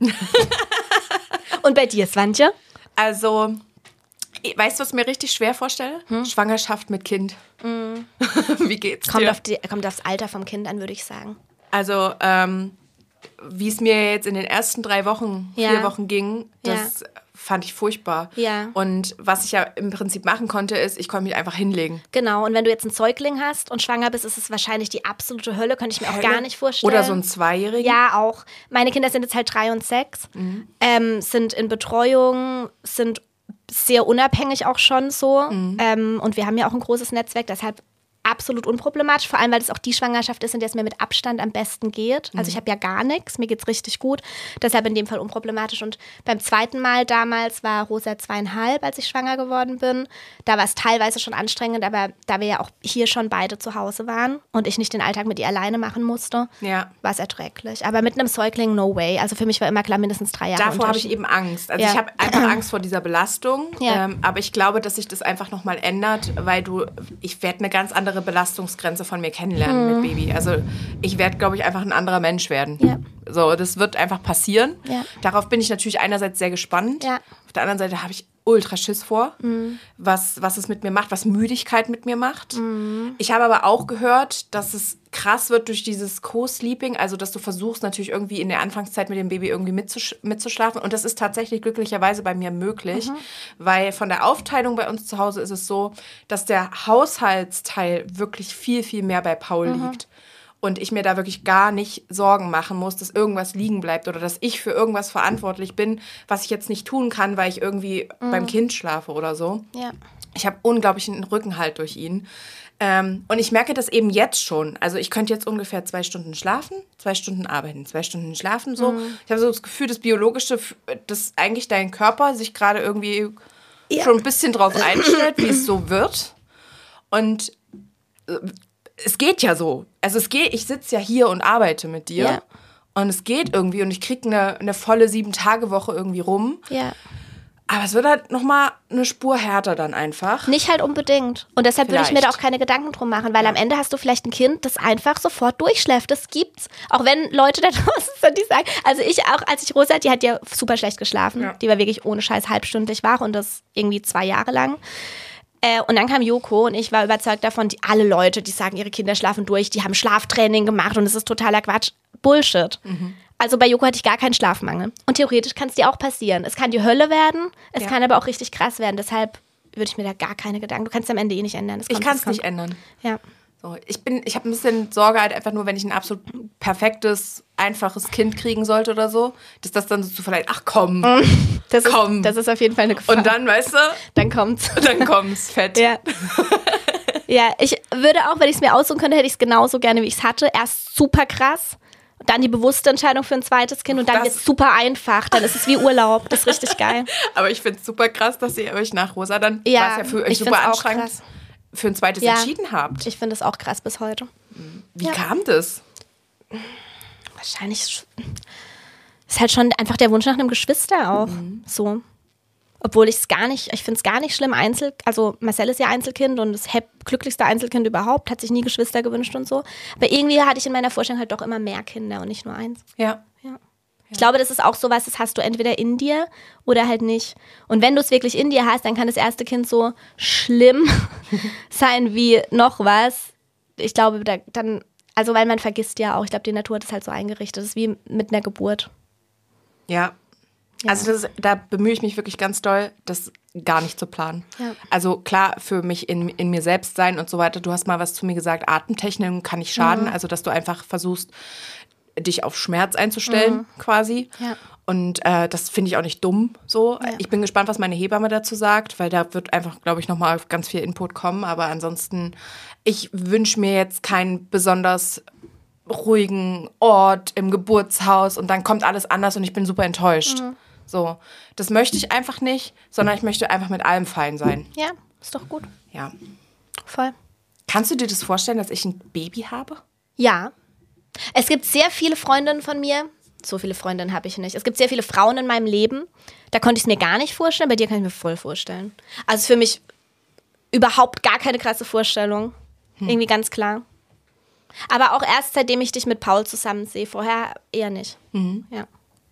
Und bei dir, Swantje? Also, weißt du, was ich mir richtig schwer vorstelle? Schwangerschaft mit Kind. Wie geht's dir? Kommt aufs Alter vom Kind an, würde ich sagen. Also, wie es mir jetzt in den ersten 3 Wochen, 4 Wochen ging, das fand ich furchtbar. Ja. Und was ich ja im Prinzip machen konnte, ist, ich konnte mich einfach hinlegen. Genau, und wenn du jetzt einen Säugling hast und schwanger bist, ist es wahrscheinlich die absolute Hölle, könnte ich mir auch gar nicht vorstellen. Oder so ein 2-Jährigen. Ja, auch. Meine Kinder sind jetzt halt 3 und 6, sind in Betreuung, sind sehr unabhängig auch schon so. Und wir haben ja auch ein großes Netzwerk, deshalb absolut unproblematisch, vor allem, weil es auch die Schwangerschaft ist, in der es mir mit Abstand am besten geht. Also ich habe ja gar nichts, mir geht's richtig gut, deshalb in dem Fall unproblematisch. Und beim zweiten Mal damals war Rosa 2,5, als ich schwanger geworden bin. Da war es teilweise schon anstrengend, aber da wir ja auch hier schon beide zu Hause waren und ich nicht den Alltag mit ihr alleine machen musste, war es erträglich. Aber mit einem Säugling, no way. Also für mich war immer klar, mindestens 3 Jahre Davor habe ich eben Angst. Also ich habe einfach Angst vor dieser Belastung, aber ich glaube, dass sich das einfach nochmal ändert, weil ich werde eine ganz andere Belastungsgrenze von mir kennenlernen mit Baby. Also ich werde, glaube ich, einfach ein anderer Mensch werden. Ja. So, das wird einfach passieren. Ja. Darauf bin ich natürlich einerseits sehr gespannt. Ja. Auf der anderen Seite habe ich ultra Schiss vor, was es mit mir macht, was Müdigkeit mit mir macht. Ich habe aber auch gehört, dass es krass wird durch dieses Co-Sleeping, also dass du versuchst natürlich irgendwie in der Anfangszeit mit dem Baby irgendwie mitzuschlafen und das ist tatsächlich glücklicherweise bei mir möglich, weil von der Aufteilung bei uns zu Hause ist es so, dass der Haushaltsteil wirklich viel, viel mehr bei Paul liegt. und ich mir da wirklich gar nicht Sorgen machen muss, dass irgendwas liegen bleibt oder dass ich für irgendwas verantwortlich bin, was ich jetzt nicht tun kann, weil ich irgendwie beim Kind schlafe oder so. Ja. Ich habe unglaublichen Rückenhalt durch ihn. Und ich merke das eben jetzt schon. Also ich könnte jetzt ungefähr 2 Stunden schlafen, 2 Stunden arbeiten, 2 Stunden schlafen. So. Ich habe so das Gefühl, das Biologische, dass eigentlich dein Körper sich gerade irgendwie schon ein bisschen drauf einstellt, wie es so wird. Und es geht ja so. Also ich sitze ja hier und arbeite mit dir. Ja. Und es geht irgendwie und ich kriege eine volle 7-Tage-Woche irgendwie rum. Ja. Aber es wird halt nochmal eine Spur härter dann einfach. Nicht halt unbedingt. Und deshalb würde ich mir da auch keine Gedanken drum machen, weil am Ende hast du vielleicht ein Kind, das einfach sofort durchschläft. Das gibt's. Auch wenn Leute da draußen sind, die sagen, also ich auch, als ich Rosa hatte, die hat ja super schlecht geschlafen. Ja. Die war wirklich ohne Scheiß halbstündlich wach und das irgendwie 2 Jahre lang. Und dann kam Joko und ich war überzeugt davon, alle Leute, die sagen, ihre Kinder schlafen durch, die haben Schlaftraining gemacht und es ist totaler Quatsch. Bullshit. Also bei Joko hatte ich gar keinen Schlafmangel. Und theoretisch kann es dir auch passieren. Es kann die Hölle werden, es kann aber auch richtig krass werden. Deshalb würde ich mir da gar keine Gedanken. Du kannst es am Ende eh nicht ändern. Ich kann es nicht ändern. Ja. So, ich habe ein bisschen Sorge halt einfach nur, wenn ich ein absolut perfektes, einfaches Kind kriegen sollte oder so, dass das dann so vielleicht, ach komm, das ist auf jeden Fall eine Gefahr. Und dann, weißt du? Dann kommt's. Dann kommt's, fett. Ja. Ja, ich würde auch, wenn ich es mir aussuchen könnte, hätte ich es genauso gerne, wie ich es hatte. Erst super krass. Dann die bewusste Entscheidung für ein zweites Kind und dann wird es super einfach. Dann ist es wie Urlaub. Das ist richtig geil. Aber ich finde es super krass, dass ihr euch nach Rosa dann, ja, was ja für euch super anstrengend, für ein zweites entschieden habt. Ich finde es auch krass bis heute. Wie kam das? Wahrscheinlich ist halt schon einfach der Wunsch nach einem Geschwister auch. So. Obwohl ich finde es gar nicht schlimm, also Marcel ist ja Einzelkind und das glücklichste Einzelkind überhaupt, hat sich nie Geschwister gewünscht und so. Aber irgendwie hatte ich in meiner Vorstellung halt doch immer mehr Kinder und nicht nur eins. Ja. Ich glaube, das ist auch sowas, das hast du entweder in dir oder halt nicht. Und wenn du es wirklich in dir hast, dann kann das erste Kind so schlimm sein wie noch was. Ich glaube, also weil man vergisst ja auch, ich glaube, die Natur hat es halt so eingerichtet. Das ist wie mit einer Geburt. Ja. Also da bemühe ich mich wirklich ganz doll, das gar nicht zu planen. Ja. Also klar, für mich in mir selbst sein und so weiter. Du hast mal was zu mir gesagt, Atemtechnik kann nicht schaden. Also dass du einfach versuchst, dich auf Schmerz einzustellen quasi. Ja. Und das finde ich auch nicht dumm so. Ja. Ich bin gespannt, was meine Hebamme dazu sagt, weil da wird einfach, glaube ich, nochmal ganz viel Input kommen. Aber ansonsten, ich wünsche mir jetzt keinen besonders ruhigen Ort im Geburtshaus und dann kommt alles anders und ich bin super enttäuscht. So, das möchte ich einfach nicht, sondern ich möchte einfach mit allem fein sein. Ja, ist doch gut. Ja. Voll. Kannst du dir das vorstellen, dass ich ein Baby habe? Ja. Es gibt sehr viele Freundinnen von mir. So viele Freundinnen habe ich nicht. Es gibt sehr viele Frauen in meinem Leben. Da konnte ich es mir gar nicht vorstellen. Bei dir kann ich mir voll vorstellen. Also für mich überhaupt gar keine krasse Vorstellung. Irgendwie ganz klar. Aber auch erst seitdem ich dich mit Paul zusammen sehe. Vorher eher nicht. Ja.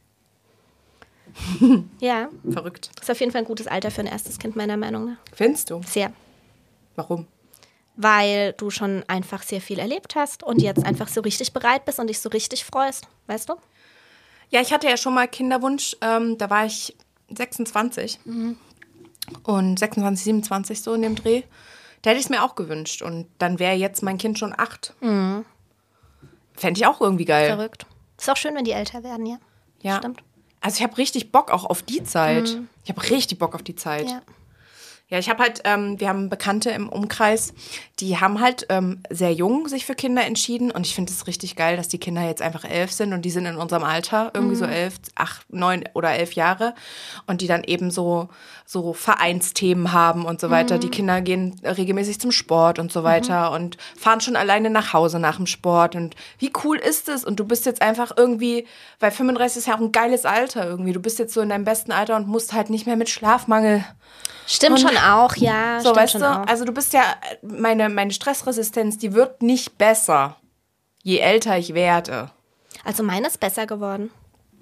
Ja. Verrückt. Ist auf jeden Fall ein gutes Alter für ein erstes Kind, meiner Meinung nach. Findest du? Sehr. Warum? Weil du schon einfach sehr viel erlebt hast und jetzt einfach so richtig bereit bist und dich so richtig freust. Weißt du? Ja, ich hatte ja schon mal Kinderwunsch. Da war ich 26. Und 26, 27 so in dem Dreh. Da hätte ich es mir auch gewünscht. Und dann wäre jetzt mein Kind schon 8. Fände ich auch irgendwie geil. Verrückt. Ist auch schön, wenn die älter werden, ja. Ja. Stimmt. Also ich habe richtig Bock auch auf die Zeit. Ich habe richtig Bock auf die Zeit. Ja. Ja, ich habe halt, wir haben Bekannte im Umkreis, die haben halt sehr jung sich für Kinder entschieden und ich finde es richtig geil, dass die Kinder jetzt einfach 11 sind und die sind in unserem Alter, irgendwie so 11, 8, 9 oder 11 Jahre und die dann eben so Vereinsthemen haben und so weiter. Die Kinder gehen regelmäßig zum Sport und so weiter und fahren schon alleine nach Hause nach dem Sport und wie cool ist es? Und du bist jetzt einfach irgendwie, weil 35 ist ja auch ein geiles Alter irgendwie, du bist jetzt so in deinem besten Alter und musst halt nicht mehr mit Schlafmangel. Stimmt schon auch, ja. So, stimmt weißt schon du, auch. also du bist ja, meine Stressresistenz, die wird nicht besser, je älter ich werde. Also meine ist besser geworden.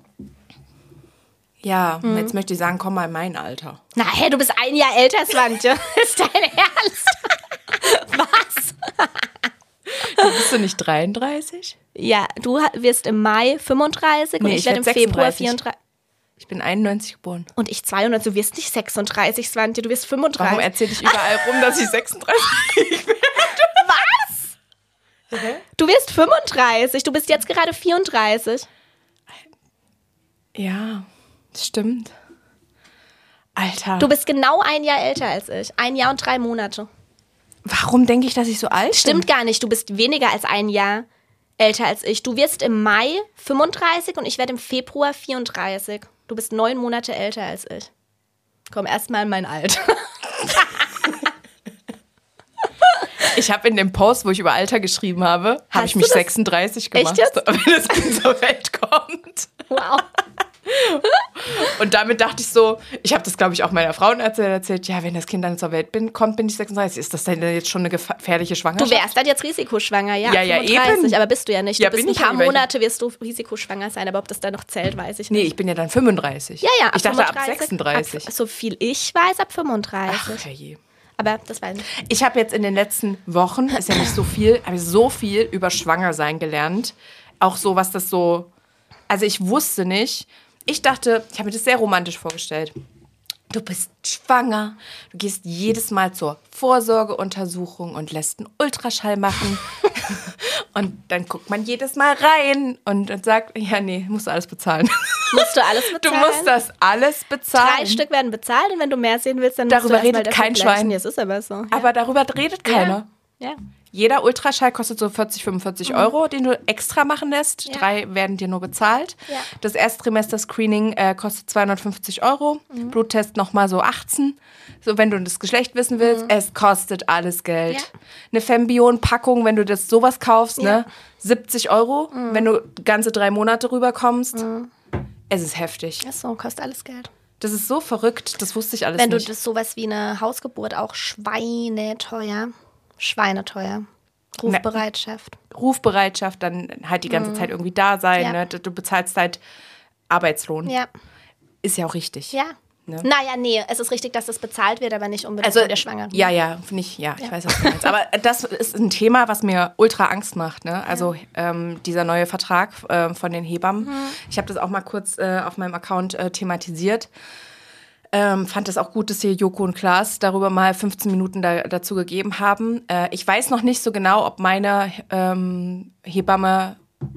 Ja, jetzt möchte ich sagen, komm mal in mein Alter. Na, hey, du bist ein Jahr älter, Swantje. Ist dein Ernst? Was? Bist du nicht 33? Ja, du wirst im Mai 35 und ich werde im Februar 34. Ich bin 91 geboren. Und ich 200, du wirst nicht 36, Swantje, du wirst 35. Warum erzähle ich überall rum, dass ich 36 bin? Was? Du wirst 35, du bist jetzt gerade 34. Ja, stimmt. Alter. Du bist genau 1 Jahr älter als ich. 1 Jahr und 3 Monate. Warum denke ich, dass ich so alt bin? Stimmt gar nicht, du bist weniger als 1 Jahr älter als ich. Du wirst im Mai 35 und ich werde im Februar 34. Du bist 9 Monate älter als ich. Komm, erstmal in mein Alter. Ich habe in dem Post, wo ich über Alter geschrieben habe, habe ich mich 36 gemacht, Echt jetzt? wenn das Kind zur Welt kommt. Wow. Und damit dachte ich so, ich habe das, glaube ich, auch meiner Frau erzählt, ja, wenn das Kind dann zur Welt kommt, bin ich 36. Ist das denn jetzt schon eine gefährliche Schwangerschaft? Du wärst dann jetzt risikoschwanger, ja. Ja, 35, eben. aber bist du ja nicht. Ja, Du bist bin ein ich paar ja nicht. Monate wirst du risikoschwanger sein, aber ob das dann noch zählt, weiß ich nicht. Nee, ich bin ja dann 35. Ja, Ich dachte 35, ab 36. so viel ich weiß, ab 35. Ach, herrje. Aber das weiß ich nicht. Ich habe jetzt in den letzten Wochen, ist ja nicht so viel, habe ich so viel über Schwangersein gelernt. Auch so, was das so, also ich wusste nicht, ich dachte, ich habe mir das sehr romantisch vorgestellt. Du bist schwanger, du gehst jedes Mal zur Vorsorgeuntersuchung und lässt einen Ultraschall machen. Und dann guckt man jedes Mal rein und sagt, ja, nee, musst du alles bezahlen. Musst du alles bezahlen? Du musst das alles bezahlen. 3 Stück werden bezahlt und wenn du mehr sehen willst, dann Darüber musst du erst redet mal kein dafür Schwein. Ja, es ist aber so. Ja. Aber darüber redet keiner. Ja. Jeder Ultraschall kostet so 40, 45 Euro, den du extra machen lässt. Ja. 3 werden dir nur bezahlt. Ja. Das Erstrimester-Screening kostet 250 Euro. Bluttest nochmal so 18. So, wenn du das Geschlecht wissen willst, es kostet alles Geld. Ja. Eine Fembion-Packung, wenn du das sowas kaufst, Ja. ne, 70 Euro. Wenn du ganze 3 Monate rüberkommst. Es ist heftig. Ist so, kostet alles Geld. Das ist so verrückt, das wusste ich alles Wenn nicht. du das sowas wie eine Hausgeburt auch schweineteuer. Schweineteuer. Rufbereitschaft. Rufbereitschaft, dann halt die ganze Zeit irgendwie da sein. Ja. Ne? Du bezahlst halt Arbeitslohn. Ja. Ist ja auch richtig. Ja. Ne? Naja, nee, es ist richtig, dass das bezahlt wird, aber nicht unbedingt Also, von der Schwangeren. ja, nicht, ja, ich weiß, was du meinst. Aber das ist ein Thema, was mir ultra Angst macht. Ne? Also dieser neue Vertrag von den Hebammen. Ich habe das auch mal kurz auf meinem Account thematisiert. Fand es auch gut, dass hier Joko und Klaas darüber mal 15 Minuten dazu gegeben haben. Ich weiß noch nicht so genau, ob meine Hebamme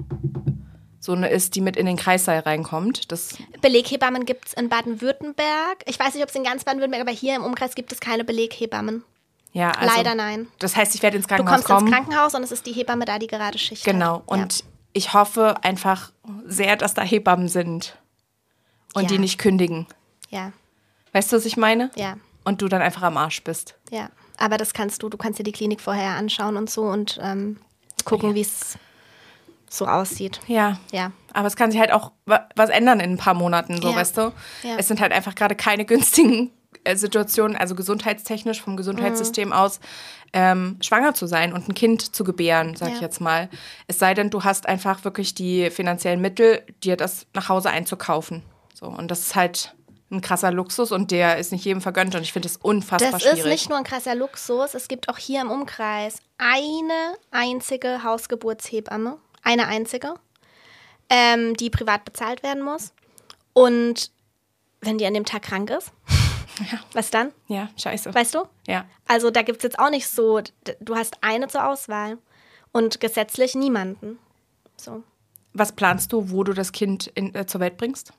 so eine ist, die mit in den Kreissaal reinkommt. Das Beleghebammen gibt es in Baden-Württemberg. Ich weiß nicht, ob es in ganz Baden-Württemberg, aber hier im Umkreis gibt es keine Beleghebammen. ja, also, Leider nein. Das heißt, ich werde ins Du Krankenhaus kommst kommen. ins Krankenhaus und es ist die Hebamme da, die gerade Schicht Genau. hat. Und ich hoffe einfach sehr, dass da Hebammen sind und Ja. die nicht kündigen. Ja, Weißt du, was ich meine? ja, Und du dann einfach am Arsch bist. ja. Aber das kannst du kannst dir die Klinik vorher anschauen und so und gucken, wie es so aussieht. Ja. Ja. Aber es kann sich halt auch was ändern in ein paar Monaten, so, Ja. weißt du? Ja. Es sind halt einfach gerade keine günstigen Situationen, also gesundheitstechnisch, vom Gesundheitssystem aus, schwanger zu sein und ein Kind zu gebären, sag ich Ja. jetzt mal. Es sei denn, du hast einfach wirklich die finanziellen Mittel, dir das nach Hause einzukaufen. So, und das ist halt ein krasser Luxus und der ist nicht jedem vergönnt und ich finde das unfassbar Das schwierig. ist nicht nur ein krasser Luxus, es gibt auch hier im Umkreis eine einzige Hausgeburtshebamme, eine einzige, die privat bezahlt werden muss. Und wenn die an dem Tag krank ist, was dann? Ja, scheiße. Weißt du? Ja. Also da gibt es jetzt auch nicht so, du hast eine zur Auswahl und gesetzlich niemanden. So. Was planst du, wo du das Kind zur Welt bringst?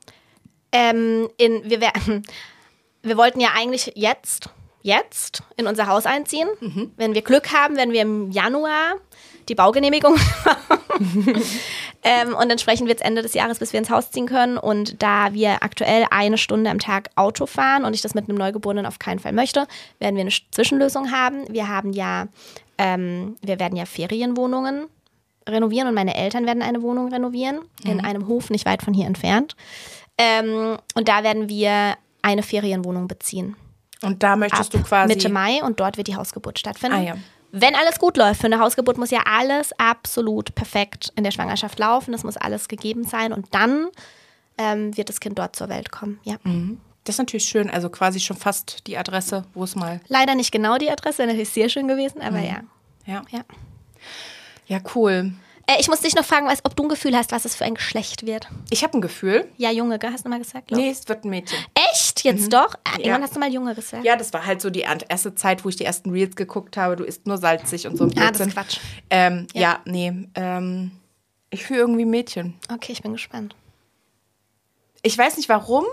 Wir wollten ja eigentlich jetzt in unser Haus einziehen. Wenn wir Glück haben, werden wir im Januar die Baugenehmigung haben. Und entsprechend wird es Ende des Jahres, bis wir ins Haus ziehen können. Und da wir aktuell 1 Stunde am Tag Auto fahren und ich das mit einem Neugeborenen auf keinen Fall möchte, werden wir eine Zwischenlösung haben. Wir werden ja Ferienwohnungen renovieren und meine Eltern werden eine Wohnung renovieren in einem Hof nicht weit von hier entfernt. Und da werden wir eine Ferienwohnung beziehen. Und da möchtest du quasi... Mitte Mai und dort wird die Hausgeburt stattfinden. Ah, ja. Wenn alles gut läuft, für eine Hausgeburt muss ja alles absolut perfekt in der Schwangerschaft laufen. Das muss alles gegeben sein und dann wird das Kind dort zur Welt kommen. Ja. Das ist natürlich schön, also quasi schon fast die Adresse, wo es mal... Leider nicht genau die Adresse, wäre natürlich sehr schön gewesen, aber ja. Ja. Ja. Ja, cool. Ich muss dich noch fragen, ob du ein Gefühl hast, was es für ein Geschlecht wird. Ich habe ein Gefühl. Ja, Junge, gell? Hast du mal gesagt? glaub Nee, ich. es wird ein Mädchen. Echt? Echt? Jetzt doch? Irgendwann hast du mal Junge gesagt. Ja, das war halt so die erste Zeit, wo ich die ersten Reels geguckt habe. Du isst nur salzig und so ein Das Blödsinn. ist Quatsch. Ich fühle irgendwie Mädchen. Okay, ich bin gespannt. Ich weiß nicht warum,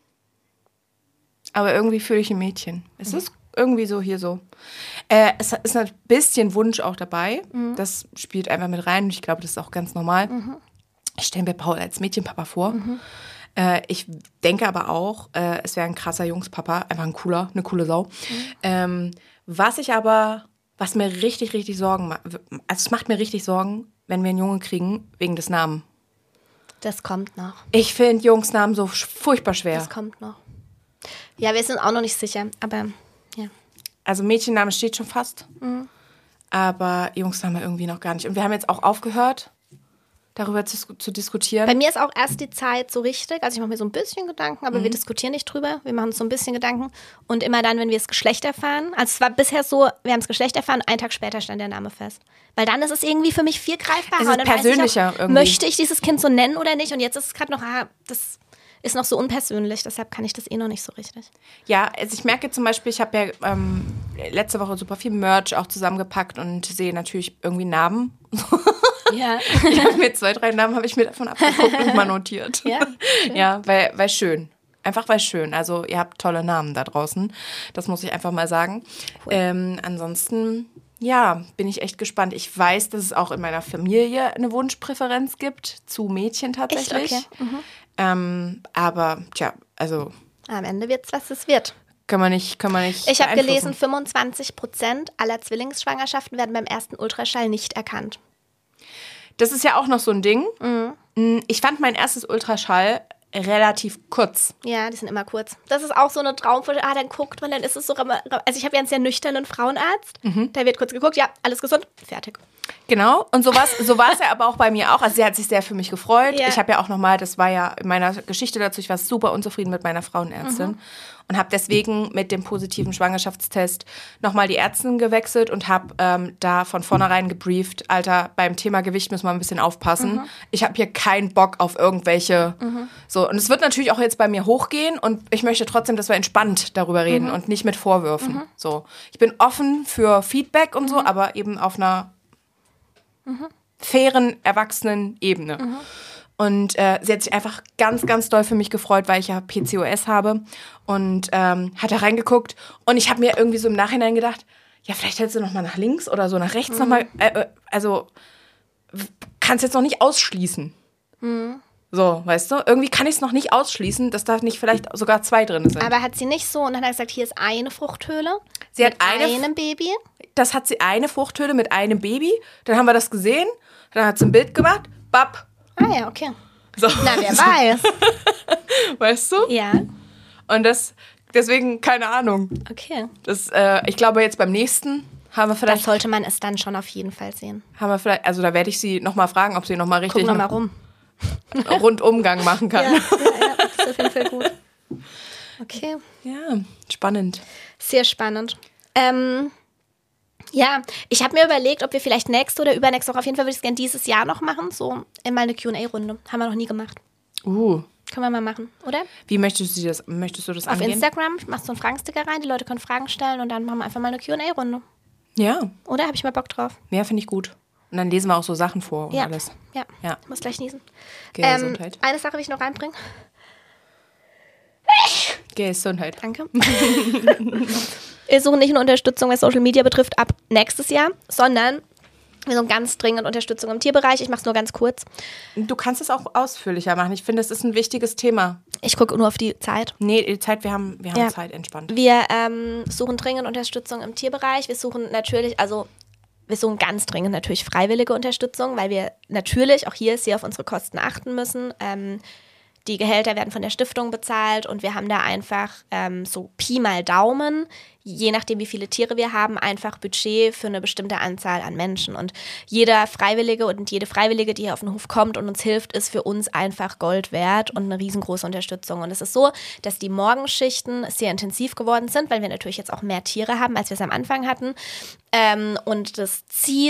aber irgendwie fühle ich ein Mädchen. Es ist irgendwie so hier so. Es ist ein bisschen Wunsch auch dabei. Das spielt einfach mit rein und ich glaube, das ist auch ganz normal. Ich stelle mir Paul als Mädchenpapa vor. Ich denke aber auch, es wäre ein krasser Jungspapa, einfach eine coole Sau. Was mir richtig, richtig Sorgen macht, also es macht mir richtig Sorgen, wenn wir einen Junge kriegen, wegen des Namens. Das kommt noch. Ich finde Jungsnamen so furchtbar schwer. Das kommt noch. Ja, wir sind auch noch nicht sicher, aber ja. Also Mädchenname steht schon fast, aber Jungsname irgendwie noch gar nicht. Und wir haben jetzt auch aufgehört, darüber zu diskutieren. Bei mir ist auch erst die Zeit so richtig, also ich mache mir so ein bisschen Gedanken, aber wir diskutieren nicht drüber, wir machen uns so ein bisschen Gedanken und immer dann, wenn wir das Geschlecht erfahren, also es war bisher so, wir haben das Geschlecht erfahren, einen Tag später stand der Name fest. Weil dann ist es irgendwie für mich viel greifbarer. Es ist und dann persönlicher weiß ich auch, irgendwie. möchte ich dieses Kind so nennen oder nicht? Und jetzt ist es gerade noch, das ist noch so unpersönlich, deshalb kann ich das noch nicht so richtig. Ja, also ich merke zum Beispiel, ich habe ja letzte Woche super viel Merch auch zusammengepackt und sehe natürlich irgendwie Namen. Ja. Ich habe mir 2, 3 Namen habe ich mir davon abgeguckt und mal notiert. Ja, ja, weil schön. Einfach weil schön. Also ihr habt tolle Namen da draußen. Das muss ich einfach mal sagen. Cool. Ansonsten, ja, bin ich echt gespannt. Ich weiß, dass es auch in meiner Familie eine Wunschpräferenz gibt zu Mädchen tatsächlich. Echt? Okay. Aber, tja, also... Am Ende wird's, was es wird. Kann man nicht Ich habe gelesen, 25% aller Zwillingsschwangerschaften werden beim ersten Ultraschall nicht erkannt. Das ist ja auch noch so ein Ding. Ich fand mein erstes Ultraschall relativ kurz. Ja, die sind immer kurz. Das ist auch so eine Traumvorstellung. Dann guckt man, dann ist es so... Also ich habe ja einen sehr nüchternen Frauenarzt. Da wird kurz geguckt, ja, alles gesund, fertig. Genau, und so war es ja aber auch bei mir auch. Also sie hat sich sehr für mich gefreut. Ja. Ich habe ja auch nochmal, das war ja in meiner Geschichte dazu, ich war super unzufrieden mit meiner Frauenärztin und habe deswegen mit dem positiven Schwangerschaftstest nochmal die Ärztin gewechselt und habe da von vornherein gebrieft, Alter, beim Thema Gewicht müssen wir ein bisschen aufpassen. Ich habe hier keinen Bock auf irgendwelche... So, und es wird natürlich auch jetzt bei mir hochgehen und ich möchte trotzdem, dass wir entspannt darüber reden und nicht mit Vorwürfen. So, ich bin offen für Feedback und so, aber eben auf einer fairen, erwachsenen Ebene. Und sie hat sich einfach ganz, ganz doll für mich gefreut, weil ich ja PCOS habe und hat da reingeguckt und ich habe mir irgendwie so im Nachhinein gedacht, ja, vielleicht hättest du noch mal nach links oder so nach rechts noch mal, also kannst jetzt noch nicht ausschließen. So, weißt du, irgendwie kann ich es noch nicht ausschließen, dass da nicht vielleicht sogar 2 drin sind. Aber hat sie nicht so, und dann hat sie gesagt, hier ist eine Fruchthöhle Sie hat mit einem Baby. Das hat sie eine Fruchthöhle mit einem Baby. Dann haben wir das gesehen. Dann hat sie ein Bild gemacht. Bap. Ah ja, okay. So. Na, wer weiß. Weißt du? Ja. Und deswegen, keine Ahnung. Okay. Ich glaube, jetzt beim nächsten haben wir Das vielleicht... sollte man es dann schon auf jeden Fall sehen. Also da werde ich sie nochmal fragen, ob sie nochmal richtig Guck noch mal rum. Rundumgang machen kann. Ja, das ist auf jeden Fall gut. Okay. Ja, spannend. Sehr spannend. Ja, ich habe mir überlegt, ob wir vielleicht nächste oder übernächste Woche, auf jeden Fall würde ich es gerne dieses Jahr noch machen, so mal eine Q&A-Runde. Haben wir noch nie gemacht. Können wir mal machen, oder? Wie möchtest du das Auf angehen? Instagram machst du einen Fragensticker rein, die Leute können Fragen stellen und dann machen wir einfach mal eine Q&A-Runde. Ja. Oder? Habe ich mal Bock drauf. Ja, finde ich gut. Und dann lesen wir auch so Sachen vor und alles. Ja. Ja. Ich muss gleich niesen. Gesundheit. Eine Sache will ich noch reinbringen. Gesundheit. Danke. Wir suchen nicht nur Unterstützung, was Social Media betrifft, ab nächstes Jahr, sondern wir suchen ganz dringend Unterstützung im Tierbereich. Ich mache es nur ganz kurz. Du kannst es auch ausführlicher machen. Ich finde, es ist ein wichtiges Thema. Ich gucke nur auf die Zeit. Nee, die Zeit, wir haben Zeit, entspannt. Wir suchen dringend Unterstützung im Tierbereich. Wir suchen ganz dringend natürlich freiwillige Unterstützung, weil wir natürlich auch hier sehr auf unsere Kosten achten müssen. Die Gehälter werden von der Stiftung bezahlt und wir haben da einfach so Pi mal Daumen, je nachdem wie viele Tiere wir haben, einfach Budget für eine bestimmte Anzahl an Menschen. Und jeder Freiwillige und jede Freiwillige, die hier auf den Hof kommt und uns hilft, ist für uns einfach Gold wert und eine riesengroße Unterstützung. Und es ist so, dass die Morgenschichten sehr intensiv geworden sind, weil wir natürlich jetzt auch mehr Tiere haben, als wir es am Anfang hatten. Und das Ziel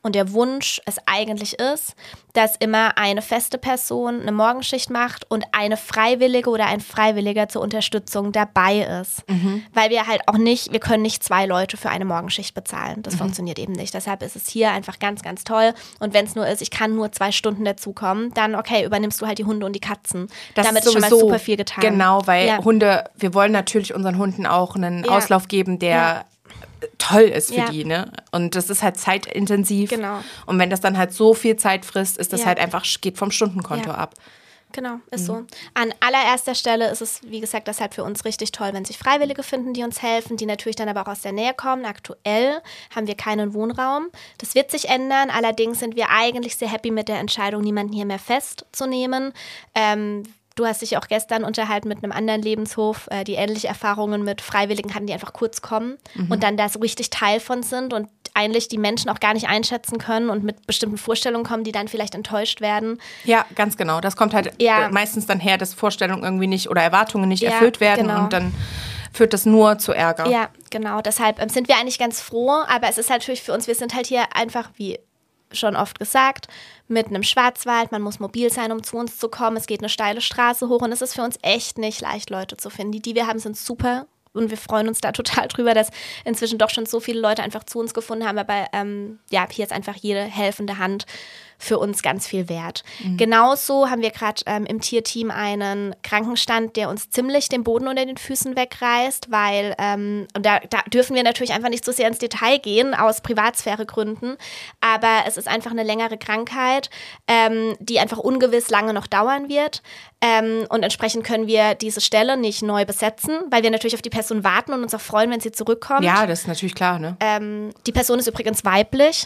und der Wunsch es eigentlich ist, dass immer eine feste Person eine Morgenschicht macht und eine Freiwillige oder ein Freiwilliger zur Unterstützung dabei ist. Weil wir halt auch wir können nicht 2 Leute für eine Morgenschicht bezahlen. Das funktioniert eben nicht. Deshalb ist es hier einfach ganz, ganz toll. Und wenn es nur ist, ich kann nur 2 Stunden dazukommen, dann okay, übernimmst du halt die Hunde und die Katzen. Damit ist schon mal super viel getan. Genau, weil Hunde, wir wollen natürlich unseren Hunden auch einen Auslauf geben, der toll ist für die, ne? Und das ist halt zeitintensiv. Genau. Und wenn das dann halt so viel Zeit frisst, ist das halt einfach, geht vom Stundenkonto ab. Genau, ist so. An allererster Stelle ist es, wie gesagt, deshalb für uns richtig toll, wenn sich Freiwillige finden, die uns helfen, die natürlich dann aber auch aus der Nähe kommen. Aktuell haben wir keinen Wohnraum. Das wird sich ändern. Allerdings sind wir eigentlich sehr happy mit der Entscheidung, niemanden hier mehr festzunehmen. Du hast dich auch gestern unterhalten mit einem anderen Lebenshof, die ähnliche Erfahrungen mit Freiwilligen hatten, die einfach kurz kommen und dann da so richtig Teil von sind und eigentlich die Menschen auch gar nicht einschätzen können und mit bestimmten Vorstellungen kommen, die dann vielleicht enttäuscht werden. Ja, ganz genau. Das kommt halt meistens dann her, dass Vorstellungen irgendwie nicht oder Erwartungen nicht erfüllt werden und dann führt das nur zu Ärger. Ja, genau. Deshalb sind wir eigentlich ganz froh, aber es ist natürlich für uns, wir sind halt hier einfach wie schon oft gesagt, mitten im Schwarzwald, man muss mobil sein, um zu uns zu kommen, es geht eine steile Straße hoch und es ist für uns echt nicht leicht, Leute zu finden. Die wir haben, sind super und wir freuen uns da total drüber, dass inzwischen doch schon so viele Leute einfach zu uns gefunden haben, aber hier ist einfach jede helfende Hand für uns ganz viel wert. Genauso haben wir gerade im Tierteam einen Krankenstand, der uns ziemlich den Boden unter den Füßen wegreißt, weil und da dürfen wir natürlich einfach nicht so sehr ins Detail gehen, aus Privatsphäregründen, aber es ist einfach eine längere Krankheit, die einfach ungewiss lange noch dauern wird und entsprechend können wir diese Stelle nicht neu besetzen, weil wir natürlich auf die Person warten und uns auch freuen, wenn sie zurückkommt. Ja, das ist natürlich klar, ne? Die Person ist übrigens weiblich.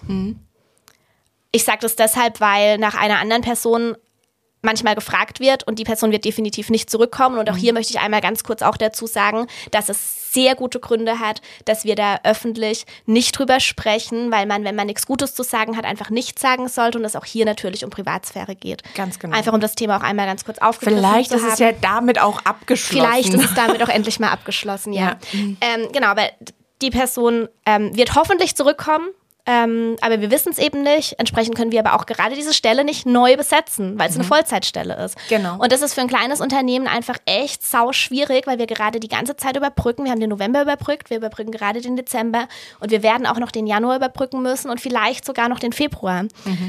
Ich sage das deshalb, weil nach einer anderen Person manchmal gefragt wird und die Person wird definitiv nicht zurückkommen. Und auch hier möchte ich einmal ganz kurz auch dazu sagen, dass es sehr gute Gründe hat, dass wir da öffentlich nicht drüber sprechen, weil man, wenn man nichts Gutes zu sagen hat, einfach nichts sagen sollte und es auch hier natürlich um Privatsphäre geht. Ganz genau. Einfach um das Thema auch einmal ganz kurz aufgegriffen zu haben. Vielleicht ist es ja damit auch abgeschlossen. Vielleicht ist es damit auch endlich mal abgeschlossen, ja. Genau, aber die Person wird hoffentlich zurückkommen. Aber wir wissen es eben nicht. Entsprechend können wir aber auch gerade diese Stelle nicht neu besetzen, weil es eine Vollzeitstelle ist. Genau. Und das ist für ein kleines Unternehmen einfach echt sau schwierig, weil wir gerade die ganze Zeit überbrücken. Wir haben den November überbrückt, wir überbrücken gerade den Dezember und wir werden auch noch den Januar überbrücken müssen und vielleicht sogar noch den Februar.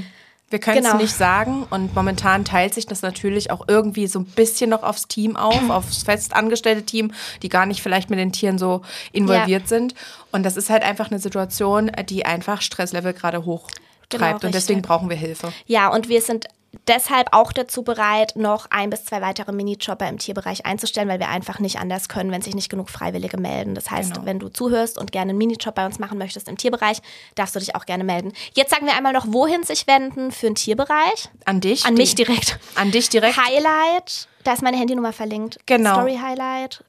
Wir können es nicht sagen und momentan teilt sich das natürlich auch irgendwie so ein bisschen noch aufs Team aufs festangestellte Team, die gar nicht vielleicht mit den Tieren so involviert sind. Und das ist halt einfach eine Situation, die einfach Stresslevel gerade hochtreibt und deswegen brauchen wir Hilfe. Ja, und wir sind deshalb auch dazu bereit, noch 1 bis 2 weitere Minijobber im Tierbereich einzustellen, weil wir einfach nicht anders können, wenn sich nicht genug Freiwillige melden. Das heißt, wenn du zuhörst und gerne einen Minijob bei uns machen möchtest im Tierbereich, darfst du dich auch gerne melden. Jetzt sagen wir einmal noch, wohin sich wenden für den Tierbereich. An dich? An mich direkt. An dich direkt. Highlight, da ist meine Handynummer verlinkt. Genau. Story Highlight,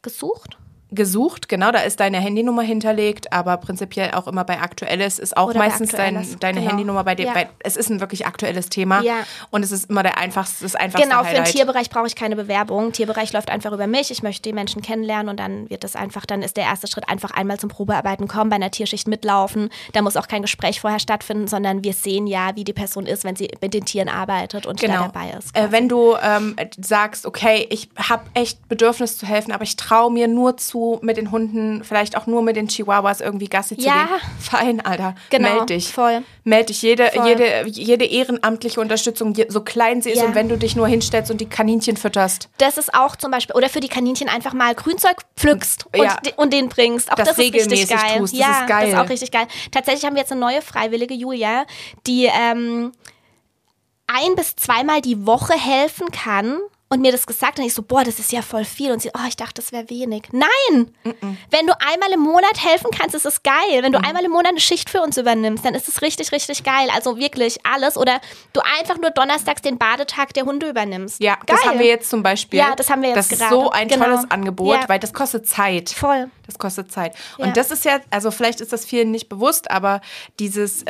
gesucht, genau, da ist deine Handynummer hinterlegt, aber prinzipiell auch immer bei Aktuelles ist auch oder meistens deine Handynummer bei dem, weil es ist ein wirklich aktuelles Thema und es ist immer das einfachste Genau, Highlight. für den Tierbereich brauche ich keine Bewerbung. Tierbereich läuft einfach über mich, ich möchte die Menschen kennenlernen und dann wird das einfach, dann ist der erste Schritt einfach einmal zum Probearbeiten kommen, bei einer Tierschicht mitlaufen, da muss auch kein Gespräch vorher stattfinden, sondern wir sehen ja, wie die Person ist, wenn sie mit den Tieren arbeitet und da dabei ist. Wenn du sagst, okay, ich habe echt Bedürfnis zu helfen, aber ich traue mir nur zu, mit den Hunden, vielleicht auch nur mit den Chihuahuas irgendwie Gassi zu gehen. Fein, Alter. Genau, meld dich. Voll. Meld dich. Jede ehrenamtliche Unterstützung, so klein sie ist und wenn du dich nur hinstellst und die Kaninchen fütterst. Das ist auch zum Beispiel, oder für die Kaninchen einfach mal Grünzeug pflückst und den bringst. Auch das ist richtig geil. Tust, das ist geil. Das ist auch richtig geil. Tatsächlich haben wir jetzt eine neue Freiwillige, Julia, die 1 bis 2 Mal die Woche helfen kann. Und mir das gesagt und ich so, boah, das ist ja voll viel. Und sie, ich dachte, das wäre wenig. Nein! Wenn du einmal im Monat helfen kannst, ist es geil. Wenn du einmal im Monat eine Schicht für uns übernimmst, dann ist es richtig, richtig geil. Also wirklich alles. Oder du einfach nur donnerstags den Badetag der Hunde übernimmst. Ja, geil. Das haben wir jetzt zum Beispiel. Ja, das haben wir jetzt gerade. Das ist so ein tolles Angebot, weil das kostet Zeit. Voll. Das kostet Zeit. Und das ist ja, also vielleicht ist das vielen nicht bewusst, aber dieses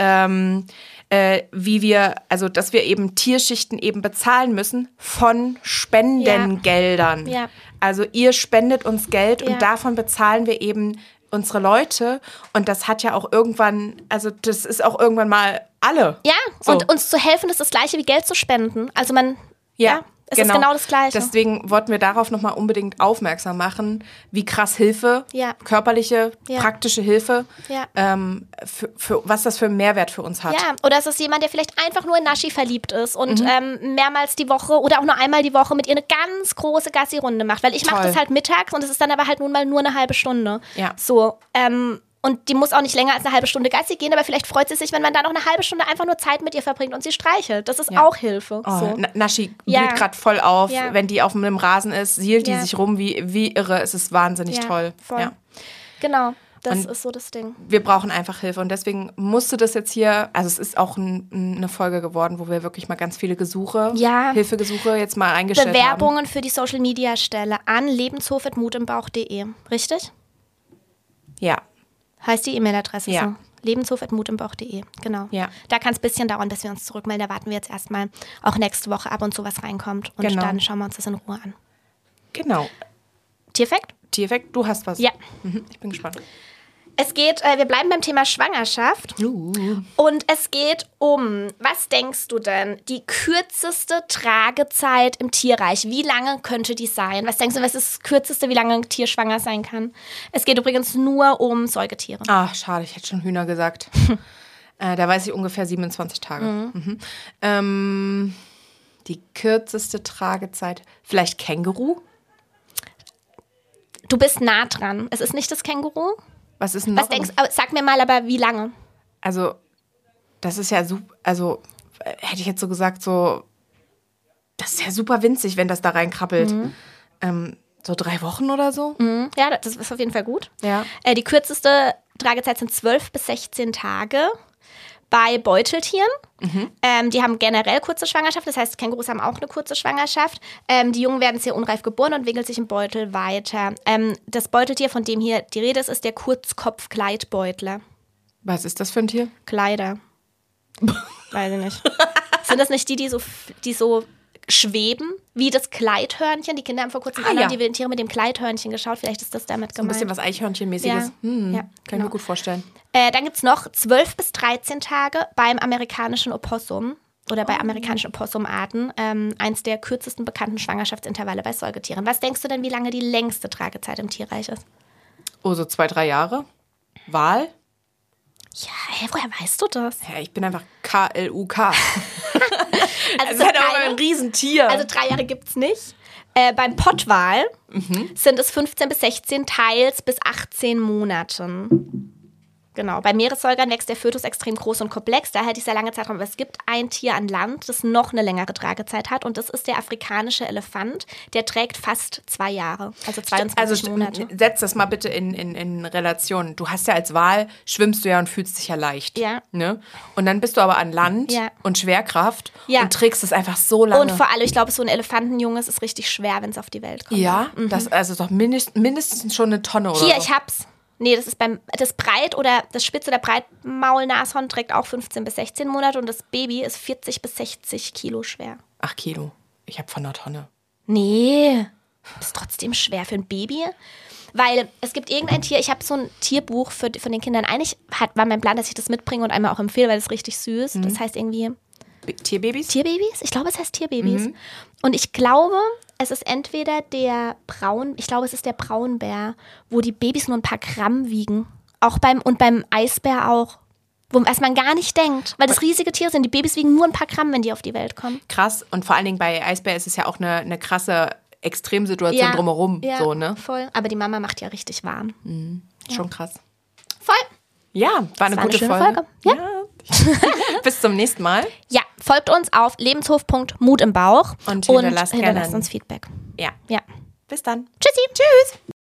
dass wir eben Tierschichten eben bezahlen müssen von Spendengeldern. Ja. Also ihr spendet uns Geld und davon bezahlen wir eben unsere Leute und das hat ja auch irgendwann, also das ist auch irgendwann mal alle. Ja, So. und uns zu helfen ist das Gleiche wie Geld zu spenden. Also es ist genau das Gleiche. Deswegen wollten wir darauf nochmal unbedingt aufmerksam machen, wie krass Hilfe, körperliche, praktische Hilfe, für was das für einen Mehrwert für uns hat. Ja, oder es ist jemand, der vielleicht einfach nur in Naschi verliebt ist und mehrmals die Woche oder auch nur einmal die Woche mit ihr eine ganz große Gassi-Runde macht. Weil ich mache das halt mittags und es ist dann aber halt nun mal nur eine halbe Stunde. Ja. So, und die muss auch nicht länger als eine halbe Stunde Gassi gehen, aber vielleicht freut sie sich, wenn man da noch eine halbe Stunde einfach nur Zeit mit ihr verbringt und sie streichelt. Das ist auch Hilfe. Oh, so. Naschi blüht gerade voll auf. Ja. Wenn die auf einem Rasen ist, sielt die sich rum wie irre. Es ist wahnsinnig toll. Voll. Ja. Genau, das Und ist so das Ding. wir brauchen einfach Hilfe und deswegen musste das jetzt hier, also es ist auch eine Folge geworden, wo wir wirklich mal ganz viele Hilfegesuche jetzt mal eingestellt Bewerbungen für die Social-Media-Stelle an lebenshof@mutimbauch.de. Richtig? Ja. Heißt die E-Mail-Adresse Ja. so? lebenshof@mutimbauch.de, genau. Ja. Da kann es ein bisschen dauern, bis wir uns zurückmelden. Da warten wir jetzt erstmal auch nächste Woche ab und zu was reinkommt. Und Genau. dann schauen wir uns das in Ruhe an. Genau. Tierfakt? Tierfakt, du hast was. Ja. Ich bin gespannt. Es geht, wir bleiben beim Thema Schwangerschaft. Und es geht um, was denkst du denn, die kürzeste Tragezeit im Tierreich? Wie lange könnte die sein? Was denkst du, was ist das kürzeste, wie lange ein Tier schwanger sein kann? Es geht übrigens nur um Säugetiere. Ach, schade, ich hätte schon Hühner gesagt. Da weiß ich ungefähr 27 Tage. Die kürzeste Tragezeit, vielleicht Känguru? Du bist nah dran. Es ist nicht das Känguru. Was ist denn noch? Was denkst du? Sag mir mal aber, wie lange? Also, das ist ja super, also hätte ich jetzt so gesagt, so, das ist ja super winzig, wenn das da reinkrabbelt. So 3 Wochen oder so? Ja, das ist auf jeden Fall gut. Ja. Die kürzeste Tragezeit sind 12 bis 16 Tage bei Beuteltieren. Die haben generell kurze Schwangerschaft, das heißt, Kängurus haben auch eine kurze Schwangerschaft. Die Jungen werden sehr unreif geboren und wickeln sich im Beutel weiter. Das Beuteltier, von dem hier die Rede ist der Kurzkopf-Kleidbeutler. Was ist das für ein Tier? Kleider. Weiß ich nicht. Sind das nicht die so schweben, wie das Kleidhörnchen? Die Kinder haben vor kurzem alle die wilden Tiere mit dem Kleidhörnchen geschaut. Vielleicht ist das damit gemeint. Ein bisschen was Eichhörnchenmäßiges. Ja, Kann ich mir gut vorstellen. Dann gibt es noch 12 bis 13 Tage beim amerikanischen Opossum oder bei amerikanischen Opossum-Arten. Eins der kürzesten bekannten Schwangerschaftsintervalle bei Säugetieren. Was denkst du denn, wie lange die längste Tragezeit im Tierreich ist? Oh, so 2, 3 Jahre? Wal? Ja, woher weißt du das? Ja, ich bin einfach KLUK. Also Es ist halt auch ein Riesentier. Also 3 Jahre gibt es nicht. Beim Pottwal sind es 15 bis 16, teils bis 18 Monaten. Genau, bei Meeressäugern wächst der Fötus extrem groß und komplex, daher dieser lange Zeitraum. Aber es gibt ein Tier an Land, das noch eine längere Tragezeit hat und das ist der afrikanische Elefant. Der trägt fast 2 Jahre, also 22 Monate. Setz das mal bitte in Relation. Du hast ja als Wal, schwimmst du ja und fühlst dich ja leicht. Ja. Ne? Und dann bist du aber an Land und Schwerkraft und trägst es einfach so lange. Und vor allem, ich glaube, so ein Elefantenjunges ist richtig schwer, wenn es auf die Welt kommt. Ja, das also doch mindestens schon eine Tonne oder Hier, so. ich hab's. Nee, das ist das Breit- oder das Spitz- oder Breitmaulnashorn trägt auch 15 bis 16 Monate und das Baby ist 40 bis 60 Kilo schwer. 8 Kilo. Ich habe von einer Tonne. Nee, das ist trotzdem schwer für ein Baby. Weil es gibt irgendein Tier, ich habe so ein Tierbuch von den Kindern. Eigentlich war mein Plan, dass ich das mitbringe und einmal auch empfehle, weil es richtig süß. Das heißt irgendwie Tierbabys? Tierbabys? Ich glaube, es heißt Tierbabys. Und ich glaube, es ist entweder der Braunbär, wo die Babys nur ein paar Gramm wiegen. Und beim Eisbär auch. Was man gar nicht denkt, weil das riesige Tiere sind. Die Babys wiegen nur ein paar Gramm, wenn die auf die Welt kommen. Krass. Und vor allen Dingen bei Eisbär ist es ja auch eine krasse Extremsituation drumherum. Ja, so, ne? voll. Aber die Mama macht ja richtig warm. Schon krass. Voll. Ja, war eine gute schöne Folge. Ja. Bis zum nächsten Mal. Ja, folgt uns auf lebenshof.mut im Bauch Und hinterlasst gerne uns Feedback. Ja. Ja. Bis dann. Tschüssi. Tschüss.